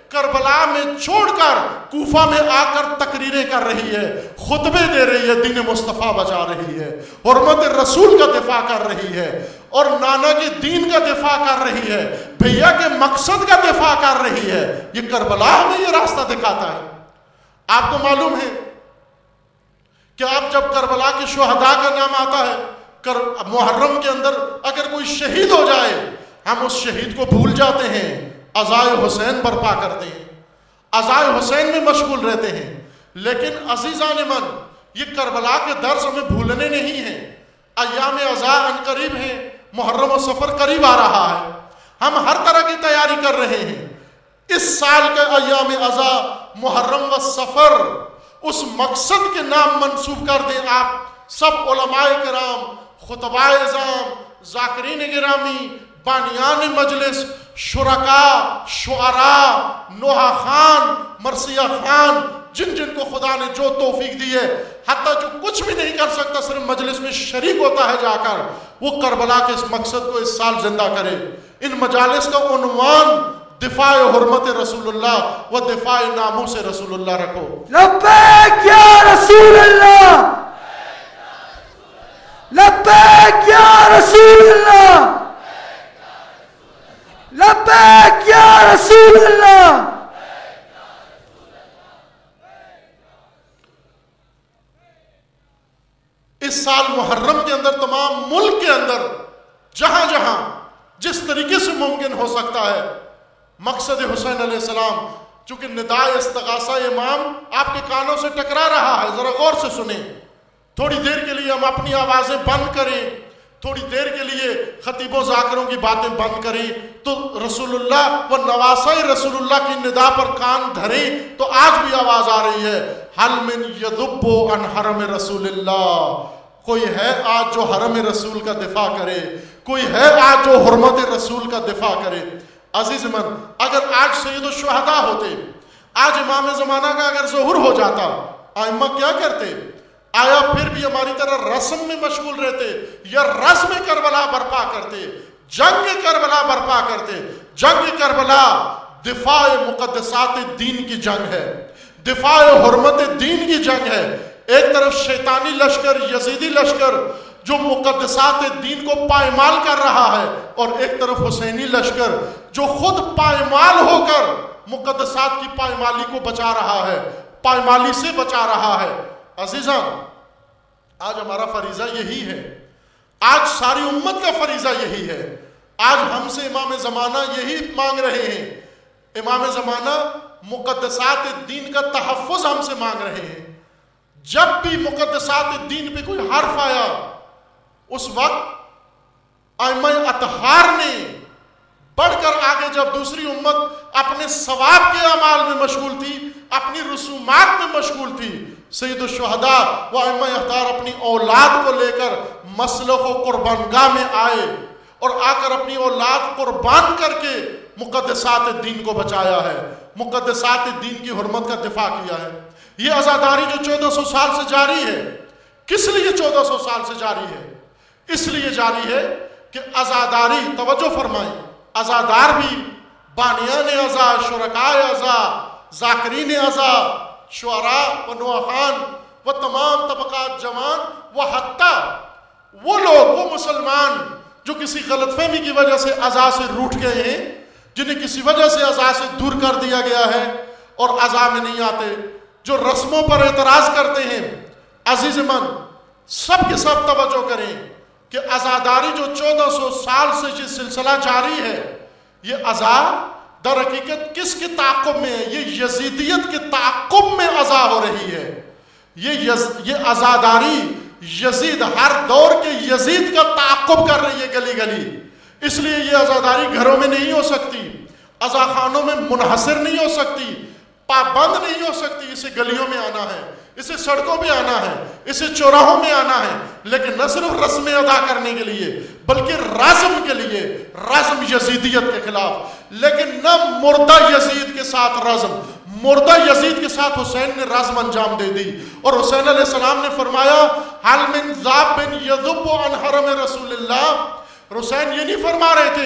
کربلا میں چھوڑ کر کوفہ میں آ کر تقریریں کر رہی ہے، خطبے دے رہی ہے، دین مصطفیٰ بچا رہی ہے، حرمت رسول کا دفاع کر رہی ہے، اور نانا کے دین کا دفاع کر رہی ہے، بھیا کے مقصد کا دفاع کر رہی ہے. یہ کربلا ہمیں یہ راستہ دکھاتا ہے. آپ کو معلوم ہے کہ آپ جب کربلا کے شہداء کا نام آتا ہے، محرم کے اندر اگر کوئی شہید ہو جائے ہم اس شہید کو بھول جاتے ہیں، عزائے حسین برپا کرتے ہیں، عزائے حسین میں مشغول رہتے ہیں. لیکن عزیزان من، یہ کربلا کے درس ہمیں بھولنے نہیں ہیں. ایام عزا ان قریب ہیں، محرم و سفر قریب آ رہا ہے، ہم ہر طرح کی تیاری کر رہے ہیں. اس سال کے ایام عزا محرم و سفر اس مقصد کے نام منسوب کر دیں. آپ سب علماء کرام، خطباء اعظام، ذاکرین گرامی، بانیان مجلس، شرکاء، شعراء، نوحہ خان، مرثیہ خان، جن جن کو خدا نے جو توفیق دی ہے، حتیٰ جو کچھ بھی نہیں کر سکتا صرف مجلس میں شریک ہوتا ہے جا کر، وہ کربلا کے اس مقصد کو اس سال زندہ کرے. ان مجالس کا عنوان دفاع حرمت رسول اللہ و دفاع ناموس رسول اللہ رکھو. لبیک یا رسول اللہ، لبیک یا رسول اللہ، لبیک یا رسول اللہ. اس سال محرم کے اندر تمام ملک کے اندر جہاں جہاں جس طریقے سے ممکن ہو سکتا ہے مقصد حسین علیہ السلام، چونکہ ندائے استغاثہ امام آپ کے کانوں سے ٹکرا رہا ہے، ذرا غور سے سنیں. تھوڑی دیر کے لیے ہم اپنی آوازیں بند کریں، تھوڑی دیر کے لیے خطیبوں ذاکروں کی باتیں بند کریں تو رسول اللہ و نواسۂ رسول اللہ کی ندا پر کان دھریں تو آج بھی آواز آ رہی ہے، حل من یذب عن حرم رسول اللہ. کوئی ہے آج جو حرم رسول کا دفاع کرے، کوئی ہے آج جو حرمت رسول کا دفاع کرے. عزیز من، اگر آج سید الشہداء ہوتے، آج امام زمانہ کا اگر ظہور ہو جاتا، ائمہ کیا کرتے؟ آیا پھر بھی ہماری طرح رسم میں مشغول رہتے یا رسم کربلا برپا کرتے، جنگ کربلا برپا کرتے؟ جنگ کربلا دفاع مقدسات دین کی جنگ ہے، دفاع حرمت دین کی جنگ ہے. ایک طرف شیطانی لشکر، یزیدی لشکر جو مقدسات دین کو پائمال کر رہا ہے، اور ایک طرف حسینی لشکر جو خود پائمال ہو کر مقدسات کی پائمالی کو بچا رہا ہے، پائمالی سے بچا رہا ہے. عزیزان، آج ہمارا فریضہ یہی ہے، آج ساری امت کا فریضہ یہی ہے. آج ہم سے امام زمانہ یہی مانگ رہے ہیں. امام زمانہ مقدسات دین کا تحفظ ہم سے مانگ رہے ہیں. جب بھی مقدسات دین پہ کوئی حرف آیا، اس وقت ائمہ اطہار نے بڑھ کر آگے، جب دوسری امت اپنے ثواب کے اعمال میں مشغول تھی، اپنی رسومات میں مشغول تھی، سید الشہداء و ائمہ اطہار اپنی اولاد کو لے کر مسلخ و قربانگاہ میں آئے اور آ کر اپنی اولاد قربان کر کے مقدسات دین کو بچایا ہے، مقدسات دین کی حرمت کا دفاع کیا ہے. یہ عزاداری جو چودہ سو سال سے جاری ہے، کس لیے چودہ سو سال سے جاری ہے؟ اس لیے جاری ہے کہ عزاداری، توجہ فرمائیں، عزادار بھی بانیان عزا، شرکائے عزا، ذاکرین عزا، شعراء و نوحان و تمام طبقات جوان و حتیٰ وہ لوگ، وہ مسلمان جو کسی غلط فہمی کی وجہ سے عزا سے روٹھ گئے ہیں، جنہیں کسی وجہ سے عزا سے دور کر دیا گیا ہے اور عزا میں نہیں آتے، جو رسموں پر اعتراض کرتے ہیں. عزیز من، سب کے سب توجہ کریں کہ عزاداری جو چودہ سو سال سے یہ سلسلہ جاری ہے، یہ عزا در حقیقت کس کے تعاقب میں ہے؟ یہ یزیدیت کے تعاقب میں عزا ہو رہی ہے. یہ یز... یہ عزاداری یزید، ہر دور کے یزید کا تعاقب کر رہی ہے گلی گلی. اس لیے یہ عزاداری گھروں میں نہیں ہو سکتی، عزا خانوں میں منحصر نہیں ہو سکتی، پابند نہیں ہو سکتی. اسے گلیوں میں آنا ہے، اسے سڑکوں پہ آنا ہے، اسے چوراہوں میں آنا ہے، لیکن نہ صرف رسم ادا کرنے کے لیے بلکہ رزم کے لیے، رزم یزیدیت کے خلاف، لیکن نہ مردہ یزید کے ساتھ رزم. مردہ یزید کے ساتھ حسین نے رزم انجام دے دی، اور حسین علیہ السلام نے فرمایا حل من ذاب یذب عن حرم رسول اللہ. حسین یہ نہیں فرما رہے تھے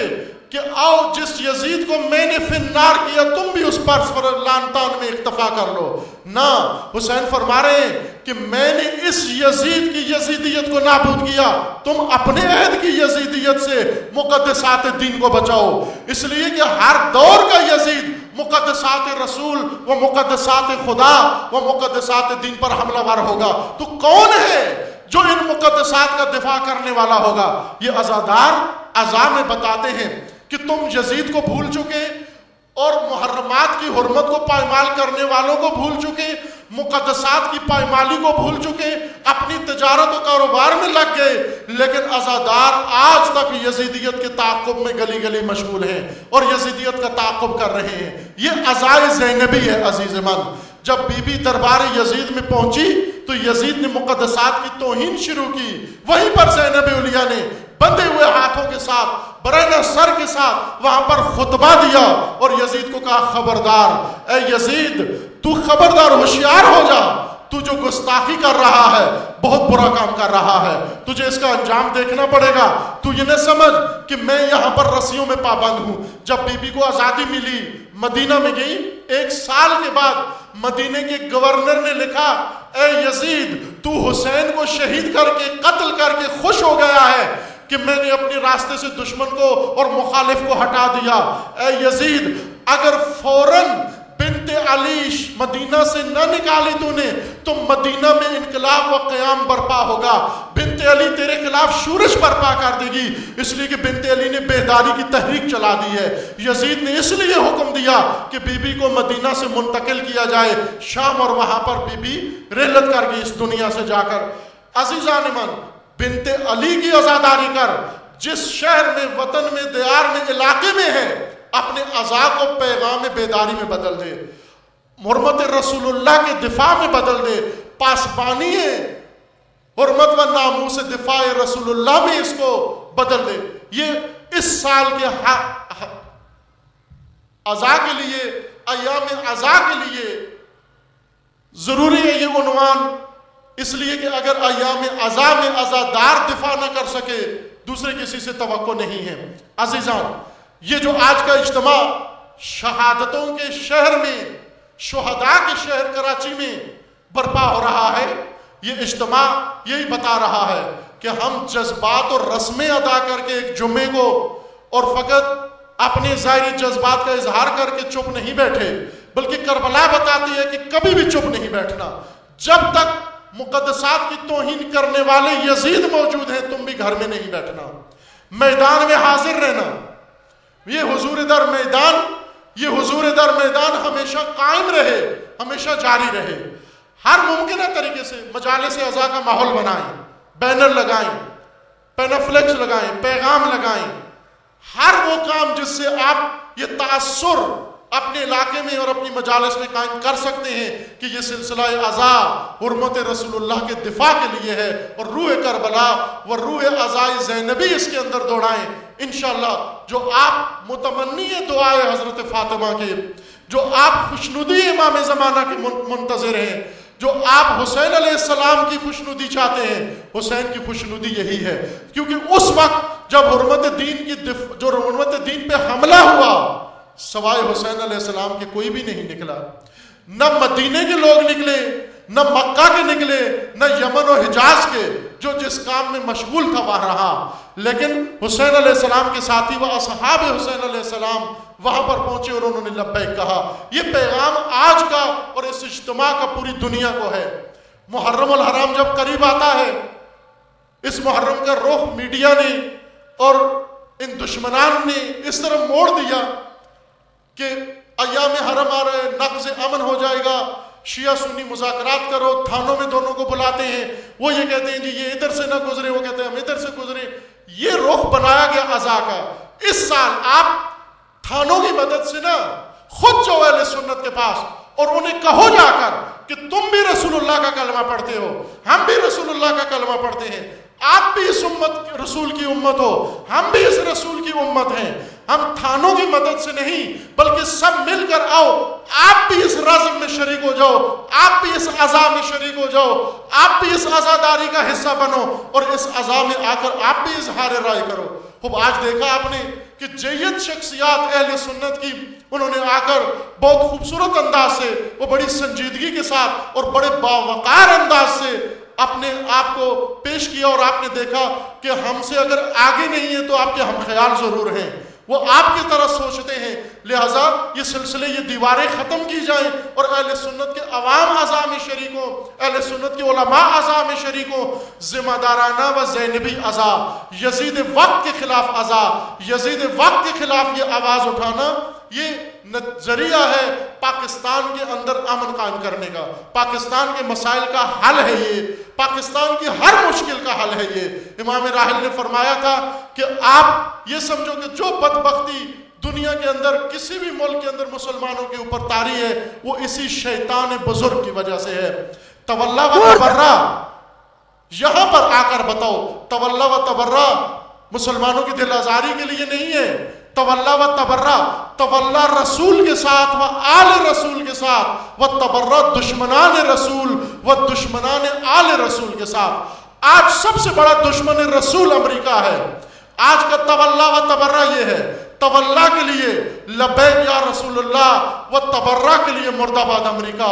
کہ آؤ جس یزید کو میں نے فی النار کیا تم بھی اس پر لعن طعن میں اکتفا کر لو. نہ، حسین فرما رہے ہیں کہ میں نے اس یزید کی یزیدیت کو نابود کیا، تم اپنے عہد کی یزیدیت سے مقدسات دین کو بچاؤ. اس لیے کہ ہر دور کا یزید مقدسات رسول و مقدسات خدا و مقدسات دین پر حملہ ور ہوگا. تو کون ہے جو ان مقدسات کا دفاع کرنے والا ہوگا؟ یہ عزادار عزا میں بتاتے ہیں کہ تم یزید کو بھول چکے اور محرمات کی حرمت کو پائمال کرنے والوں کو بھول چکے، مقدسات کی پائمالی کو بھول چکے، اپنی تجارت و کاروبار میں لگ گئے. لیکن عزادار آج تک یزیدیت کے تعاقب میں گلی گلی مشغول ہیں اور یزیدیت کا تعاقب کر رہے ہیں. یہ عزائے زینبی ہے عزیز من. جب بی بی دربار یزید میں پہنچی تو یزید نے مقدسات کی توہین شروع کی. وہیں پر زینب علیہ نے بندے ہوئے ہاتھوں کے ساتھ، برہنہ سر کے ساتھ وہاں پر خطبہ دیا اور یزید کو کہا خبردار اے یزید، تو خبردار ہوشیار ہو جا، تو جو گستاخی کر رہا ہے بہت برا کام کر رہا ہے، تجھے اس کا انجام دیکھنا پڑے گا. تو یہ نہ سمجھ کہ میں یہاں پر رسیوں میں پابند ہوں. جب بی بی کو آزادی ملی مدینہ میں گئی. ایک سال کے بعد مدینے کے گورنر نے لکھا اے یزید، تو حسین کو شہید کر کے قتل کر کے خوش ہو گیا ہے کہ میں نے اپنے راستے سے دشمن کو اور مخالف کو ہٹا دیا. اے یزید، اگر فوراً بنت علی مدینہ سے نہ نکالی تو نے تو مدینہ میں انقلاب و قیام برپا ہوگا. بنت علی تیرے خلاف شورش برپا کر دے گی. اس لیے کہ بنت علی نے بیداری کی تحریک چلا دی ہے. یزید نے اس لیے حکم دیا کہ بی بی کو مدینہ سے منتقل کیا جائے شام، اور وہاں پر بی بی رحلت کر گئی اس دنیا سے جا کر. عزیزان من، بنت علی کی عزاداری کر، جس شہر میں، وطن میں، دیار میں، علاقے میں ہے، اپنے عزا کو پیغام بیداری میں بدل دے، حرمت رسول اللہ کے دفاع میں بدل دے، پاسبانی حرمت و ناموس دفاع رسول اللہ میں اس کو بدل دے. یہ اس سال کے عزا کے لیے، ایام عزا کے لیے ضروری ہے یہ عنوان. اس لیے کہ اگر ایام عزا میں عزادار دفاع نہ کر سکے دوسرے کسی سے توقع نہیں ہے. عزیزان، یہ جو آج کا اجتماع شہادتوں کے شہر میں، شہداء کے شہر کراچی میں برپا ہو رہا ہے، یہ اجتماع یہی بتا رہا ہے کہ ہم جذبات اور رسمیں ادا کر کے ایک جمعے کو اور فقط اپنے ظاہری جذبات کا اظہار کر کے چپ نہیں بیٹھے، بلکہ کربلا بتاتی ہے کہ کبھی بھی چپ نہیں بیٹھنا. جب تک مقدسات کی توہین کرنے والے یزید موجود ہیں تم بھی گھر میں نہیں بیٹھنا، میدان میں حاضر رہنا. یہ حضور در میدان یہ حضور در میدان ہمیشہ قائم رہے، ہمیشہ جاری رہے. ہر ممکنہ طریقے سے مجالس عزا کا ماحول بنائیں، بینر لگائیں، پینفلیکس لگائیں، پیغام لگائیں. ہر وہ کام جس سے آپ یہ تاثر اپنے علاقے میں اور اپنی مجالس میں قائم کر سکتے ہیں کہ یہ سلسلہ عزا حرمت رسول اللہ کے دفاع کے لیے ہے، اور روح کربلا و روح عزائے زینبی اس کے اندر دوڑائیں. انشاءاللہ جو آپ متمنی دعائے حضرت فاطمہ کے، جو آپ خوشنودی امام زمانہ کے منتظر ہیں، جو آپ حسین علیہ السلام کی خوشنودی چاہتے ہیں، حسین کی خوشنودی یہی ہے. کیونکہ اس وقت جب حرمت دین کی دف... جو حرمت دین پہ حملہ ہوا، سوائے حسین علیہ السلام کے کوئی بھی نہیں نکلا. نہ مدینے کے لوگ نکلے، نہ مکہ کے نکلے، نہ یمن و حجاز کے، جو جس کام میں مشغول تھا وہاں رہا. لیکن حسین علیہ السلام کے ساتھی و اصحاب حسین علیہ السلام وہاں پر پہنچے اور انہوں نے لبیک کہا. یہ پیغام آج کا اور اس اجتماع کا پوری دنیا کو ہے. محرم الحرام جب قریب آتا ہے، اس محرم کا رخ میڈیا نے اور ان دشمنان نے اس طرح موڑ دیا کہ ایام حرم آ رہے، نقض امن ہو جائے گا، شیعہ سنی مذاکرات کرو، تھانوں میں دونوں کو بلاتے ہیں. وہ یہ کہتے ہیں جی یہ ادھر سے نہ گزرے، وہ کہتے ہیں ہم ادھر سے گزرے. یہ رخ بنایا گیا عزا کا. اس سال آپ تھانوں کی مدد سے نہ خود جو اہل سنت کے پاس اور انہیں کہو جا کر کہ تم بھی رسول اللہ کا کلمہ پڑھتے ہو، ہم بھی رسول اللہ کا کلمہ پڑھتے ہیں. آپ بھی اس امت رسول کی امت ہو، ہم بھی اس رسول کی امت ہیں. ہم تھانوں کی مدد سے نہیں بلکہ سب مل کر آؤ، آپ بھی اس رزم میں شریک ہو جاؤ، آپ بھی اس عزا میں شریک ہو جاؤ، آپ بھی اس عزاداری کا حصہ بنو اور اس عزا میں آ کر آپ بھی اظہار رائے کرو. خوب آج دیکھا آپ نے کہ جید شخصیات اہل سنت کی انہوں نے آ کر بہت خوبصورت انداز سے، وہ بڑی سنجیدگی کے ساتھ اور بڑے باوقار انداز سے اپنے آپ کو پیش کیا، اور آپ نے دیکھا کہ ہم سے اگر آگے نہیں ہے تو آپ کے ہم خیال ضرور ہیں، وہ آپ کی طرح سوچتے ہیں. لہٰذا یہ سلسلے، یہ دیواریں ختم کی جائیں اور اہل سنت کے عوام اعضاء میں شریک ہوں، اہل سنت کے علماء اعضاء میں شریک ہوں. ذمہ دارانہ و زینبی اعضاء، یزید وقت کے خلاف اعضاء، یزید وقت کے خلاف یہ آواز اٹھانا، یہ ذریعہ ہے پاکستان کے اندر امن قائم کرنے کا. پاکستان کے مسائل کا حل ہے یہ، پاکستان کی ہر مشکل کا حل ہے یہ. امام راحل نے فرمایا تھا کہ آپ یہ سمجھو کہ جو بدبختی دنیا کے اندر کسی بھی ملک کے اندر مسلمانوں کے اوپر طاری ہے وہ اسی شیطان بزرگ کی وجہ سے ہے. تولا و تبرہ، یہاں پر آ کر بتاؤ، تولا و تبرہ مسلمانوں کی دل آزاری کے لیے نہیں ہے. تولا و تبرہ، تولا رسول کے ساتھ و آل رسول کے ساتھ، و تبرہ دشمنان رسول و دشمنان آل رسول کے ساتھ. آج سب سے بڑا دشمن رسول امریکہ ہے. آج کا تولا و تبرہ یہ ہے، تولا کے لیے لبیک یا رسول اللہ و تبرہ کے لیے مرد آباد امریکہ.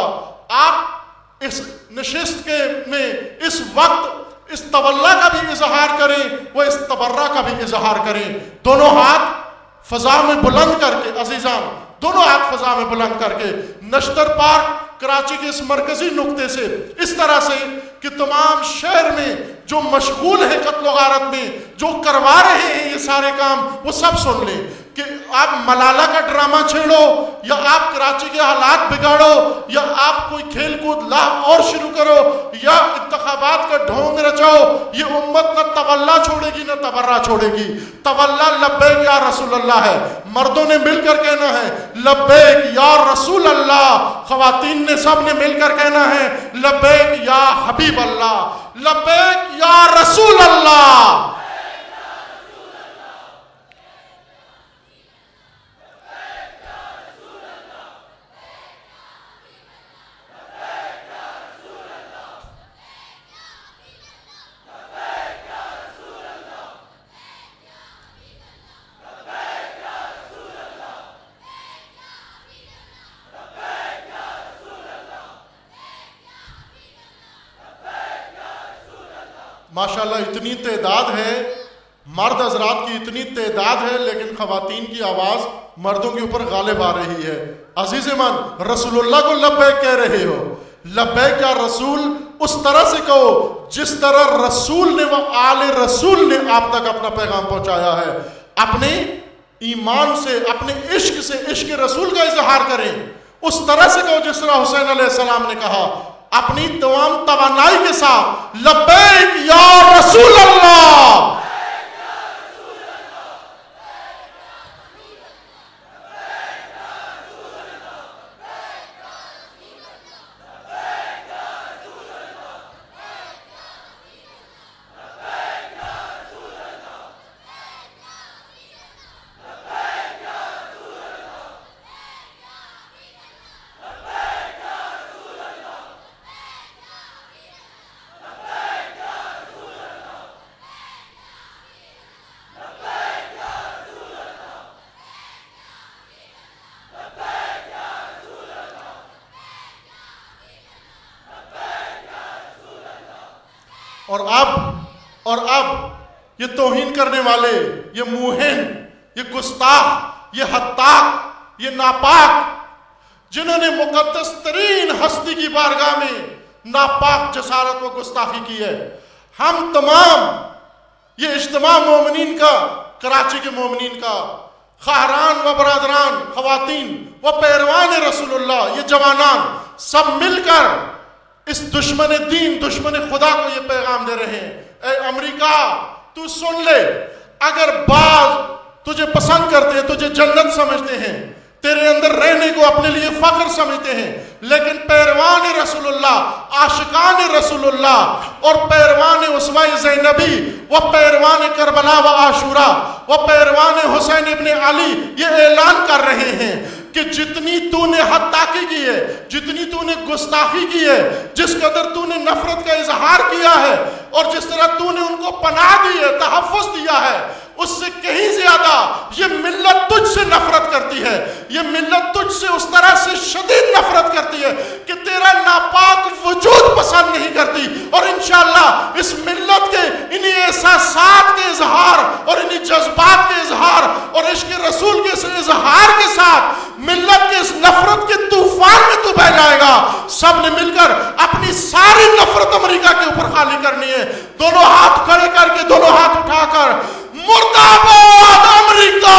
آپ اس نشست کے میں اس وقت اس تولا کا بھی اظہار کریں، وہ اس تبرہ کا بھی اظہار کریں. دونوں ہاتھ فضا میں بلند کر کے، عزیزان دونوں ہاتھ فضا میں بلند کر کے، نشتر پارک کراچی کے اس مرکزی نقطے سے اس طرح سے کہ تمام شہر میں جو مشغول ہیں قتل و غارت میں، جو کروا رہے ہیں یہ سارے کام، وہ سب سن لیں کہ آپ ملالہ کا ڈرامہ چھیڑو یا آپ کراچی کے حالات بگاڑو یا آپ کوئی کھیل کود لاہ اور شروع کرو یا انتخابات کا ڈھونگ رچاؤ، یہ امت نہ تولا چھوڑے گی نہ تبرہ چھوڑے گی. تولا لبیک یا رسول اللہ ہے، مردوں نے مل کر کہنا ہے لبیک یا رسول اللہ، خواتین نے سب نے مل کر کہنا ہے لبیک یا حبیب اللہ، لبیک یا رسول اللہ. ماشاءاللہ اتنی تعداد ہے، مرد حضرات کی اتنی تعداد ہے، لیکن خواتین کی آواز مردوں کے اوپر غالب آ رہی ہے. عزیز من، رسول اللہ کو لبیک کہہ رہے ہو، لبیک یا رسول اس طرح سے کہو جس طرح رسول نے و آل رسول نے آپ تک اپنا پیغام پہنچایا ہے. اپنے ایمان سے، اپنے عشق سے عشق رسول کا اظہار کریں، اس طرح سے کہو جس طرح حسین علیہ السلام نے کہا، اپنی تمام توانائی کے ساتھ لبیک یا رسول اللہ. اور اب اور اب یہ توہین کرنے والے، یہ موہن، یہ گستاخ، یہ حتاق، یہ ناپاک، جنہوں نے مقدس ترین ہستی کی بارگاہ میں ناپاک جسارت و گستاخی کی ہے، ہم تمام یہ اجتماع مومنین کا، کراچی کے مومنین کا، خواہران و برادران، خواتین و پیروان رسول اللہ، یہ جوانان سب مل کر اس دشمن دین، دشمن خدا کو یہ پیغام دے رہے ہیں. اے امریکہ تو سن لے، اگر بعض تجھے پسند کرتے ہیں، تجھے جنت سمجھتے ہیں، تیرے اندر رہنے کو اپنے لیے فخر سمجھتے ہیں، لیکن پیروان رسول اللہ، عاشقان رسول اللہ اور پیروان اسوہ زینبی و پیروان کربلا و عاشورہ و پیروان حسین ابن علی یہ اعلان کر رہے ہیں کہ جتنی تو نے حد تاکی کی ہے، جتنی تو نے گستاخی کی ہے، جس قدر تو نے نفرت کا اظہار کیا ہے اور جس طرح تو نے ان کو پناہ دی ہے، تحفظ دیا ہے، اس سے کہیں زیادہ یہ ملت تجھ سے نفرت کرتی ہے. یہ ملت تجھ سے اس طرح سے شدید نفرت کرتی ہے کہ تیرا ناپاک وجود پسند نہیں کرتی. اور انشاءاللہ اس ملت کے انہی احساسات کے اظہار اور انہی جذبات کے اظہار اور عشق رسول کے اظہار کے ساتھ ملت کے اس نفرت کے طوفان میں تو بہ جائے گا. سب نے مل کر اپنی ساری نفرت امریکہ کے اوپر خالی کرنی ہے. دونوں ہاتھ کھڑے کر کے، دونوں ہاتھ اٹھا کر مرد آباد امریکہ.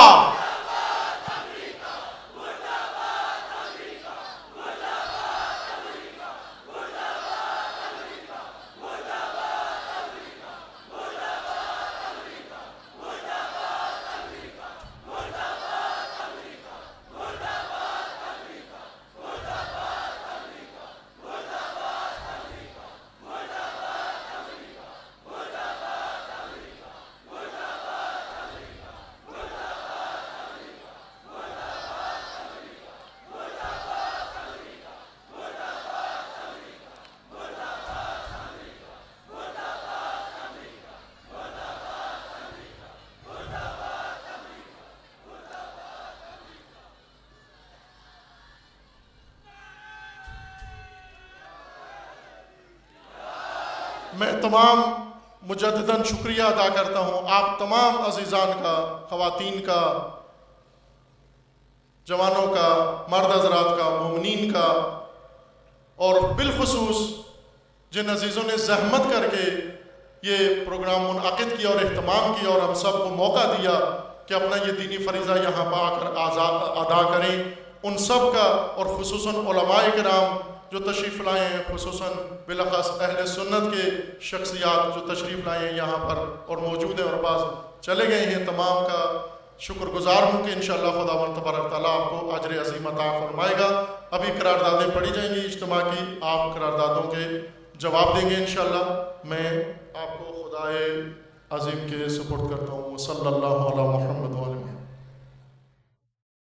میں تمام مجدداً شکریہ ادا کرتا ہوں آپ تمام عزیزان کا، خواتین کا، جوانوں کا، مرد حضرات کا، مومنین کا، اور بالخصوص جن عزیزوں نے زحمت کر کے یہ پروگرام منعقد کیا اور اہتمام کیا اور ہم سب کو موقع دیا کہ اپنا یہ دینی فریضہ یہاں پہ آ کر ادا کریں، ان سب کا، اور خصوصاً علماء کرام جو تشریف لائے ہیں، خصوصاً بالاخص اہل سنت کے شخصیات جو تشریف لائے ہیں یہاں پر اور موجود ہیں اور بعض چلے گئے ہیں، تمام کا شکر گزار ہوں کہ انشاءاللہ خداوند تبارک تعالیٰ آپ کو اجر عظیم عطا فرمائے گا. ابھی قراردادیں پڑھی جائیں گی اجتماع کی، آپ قراردادوں کے جواب دیں گے انشاءاللہ. میں آپ کو خدائے عظیم کے سپرد کرتا ہوں. صلی اللہ علیہ محمد.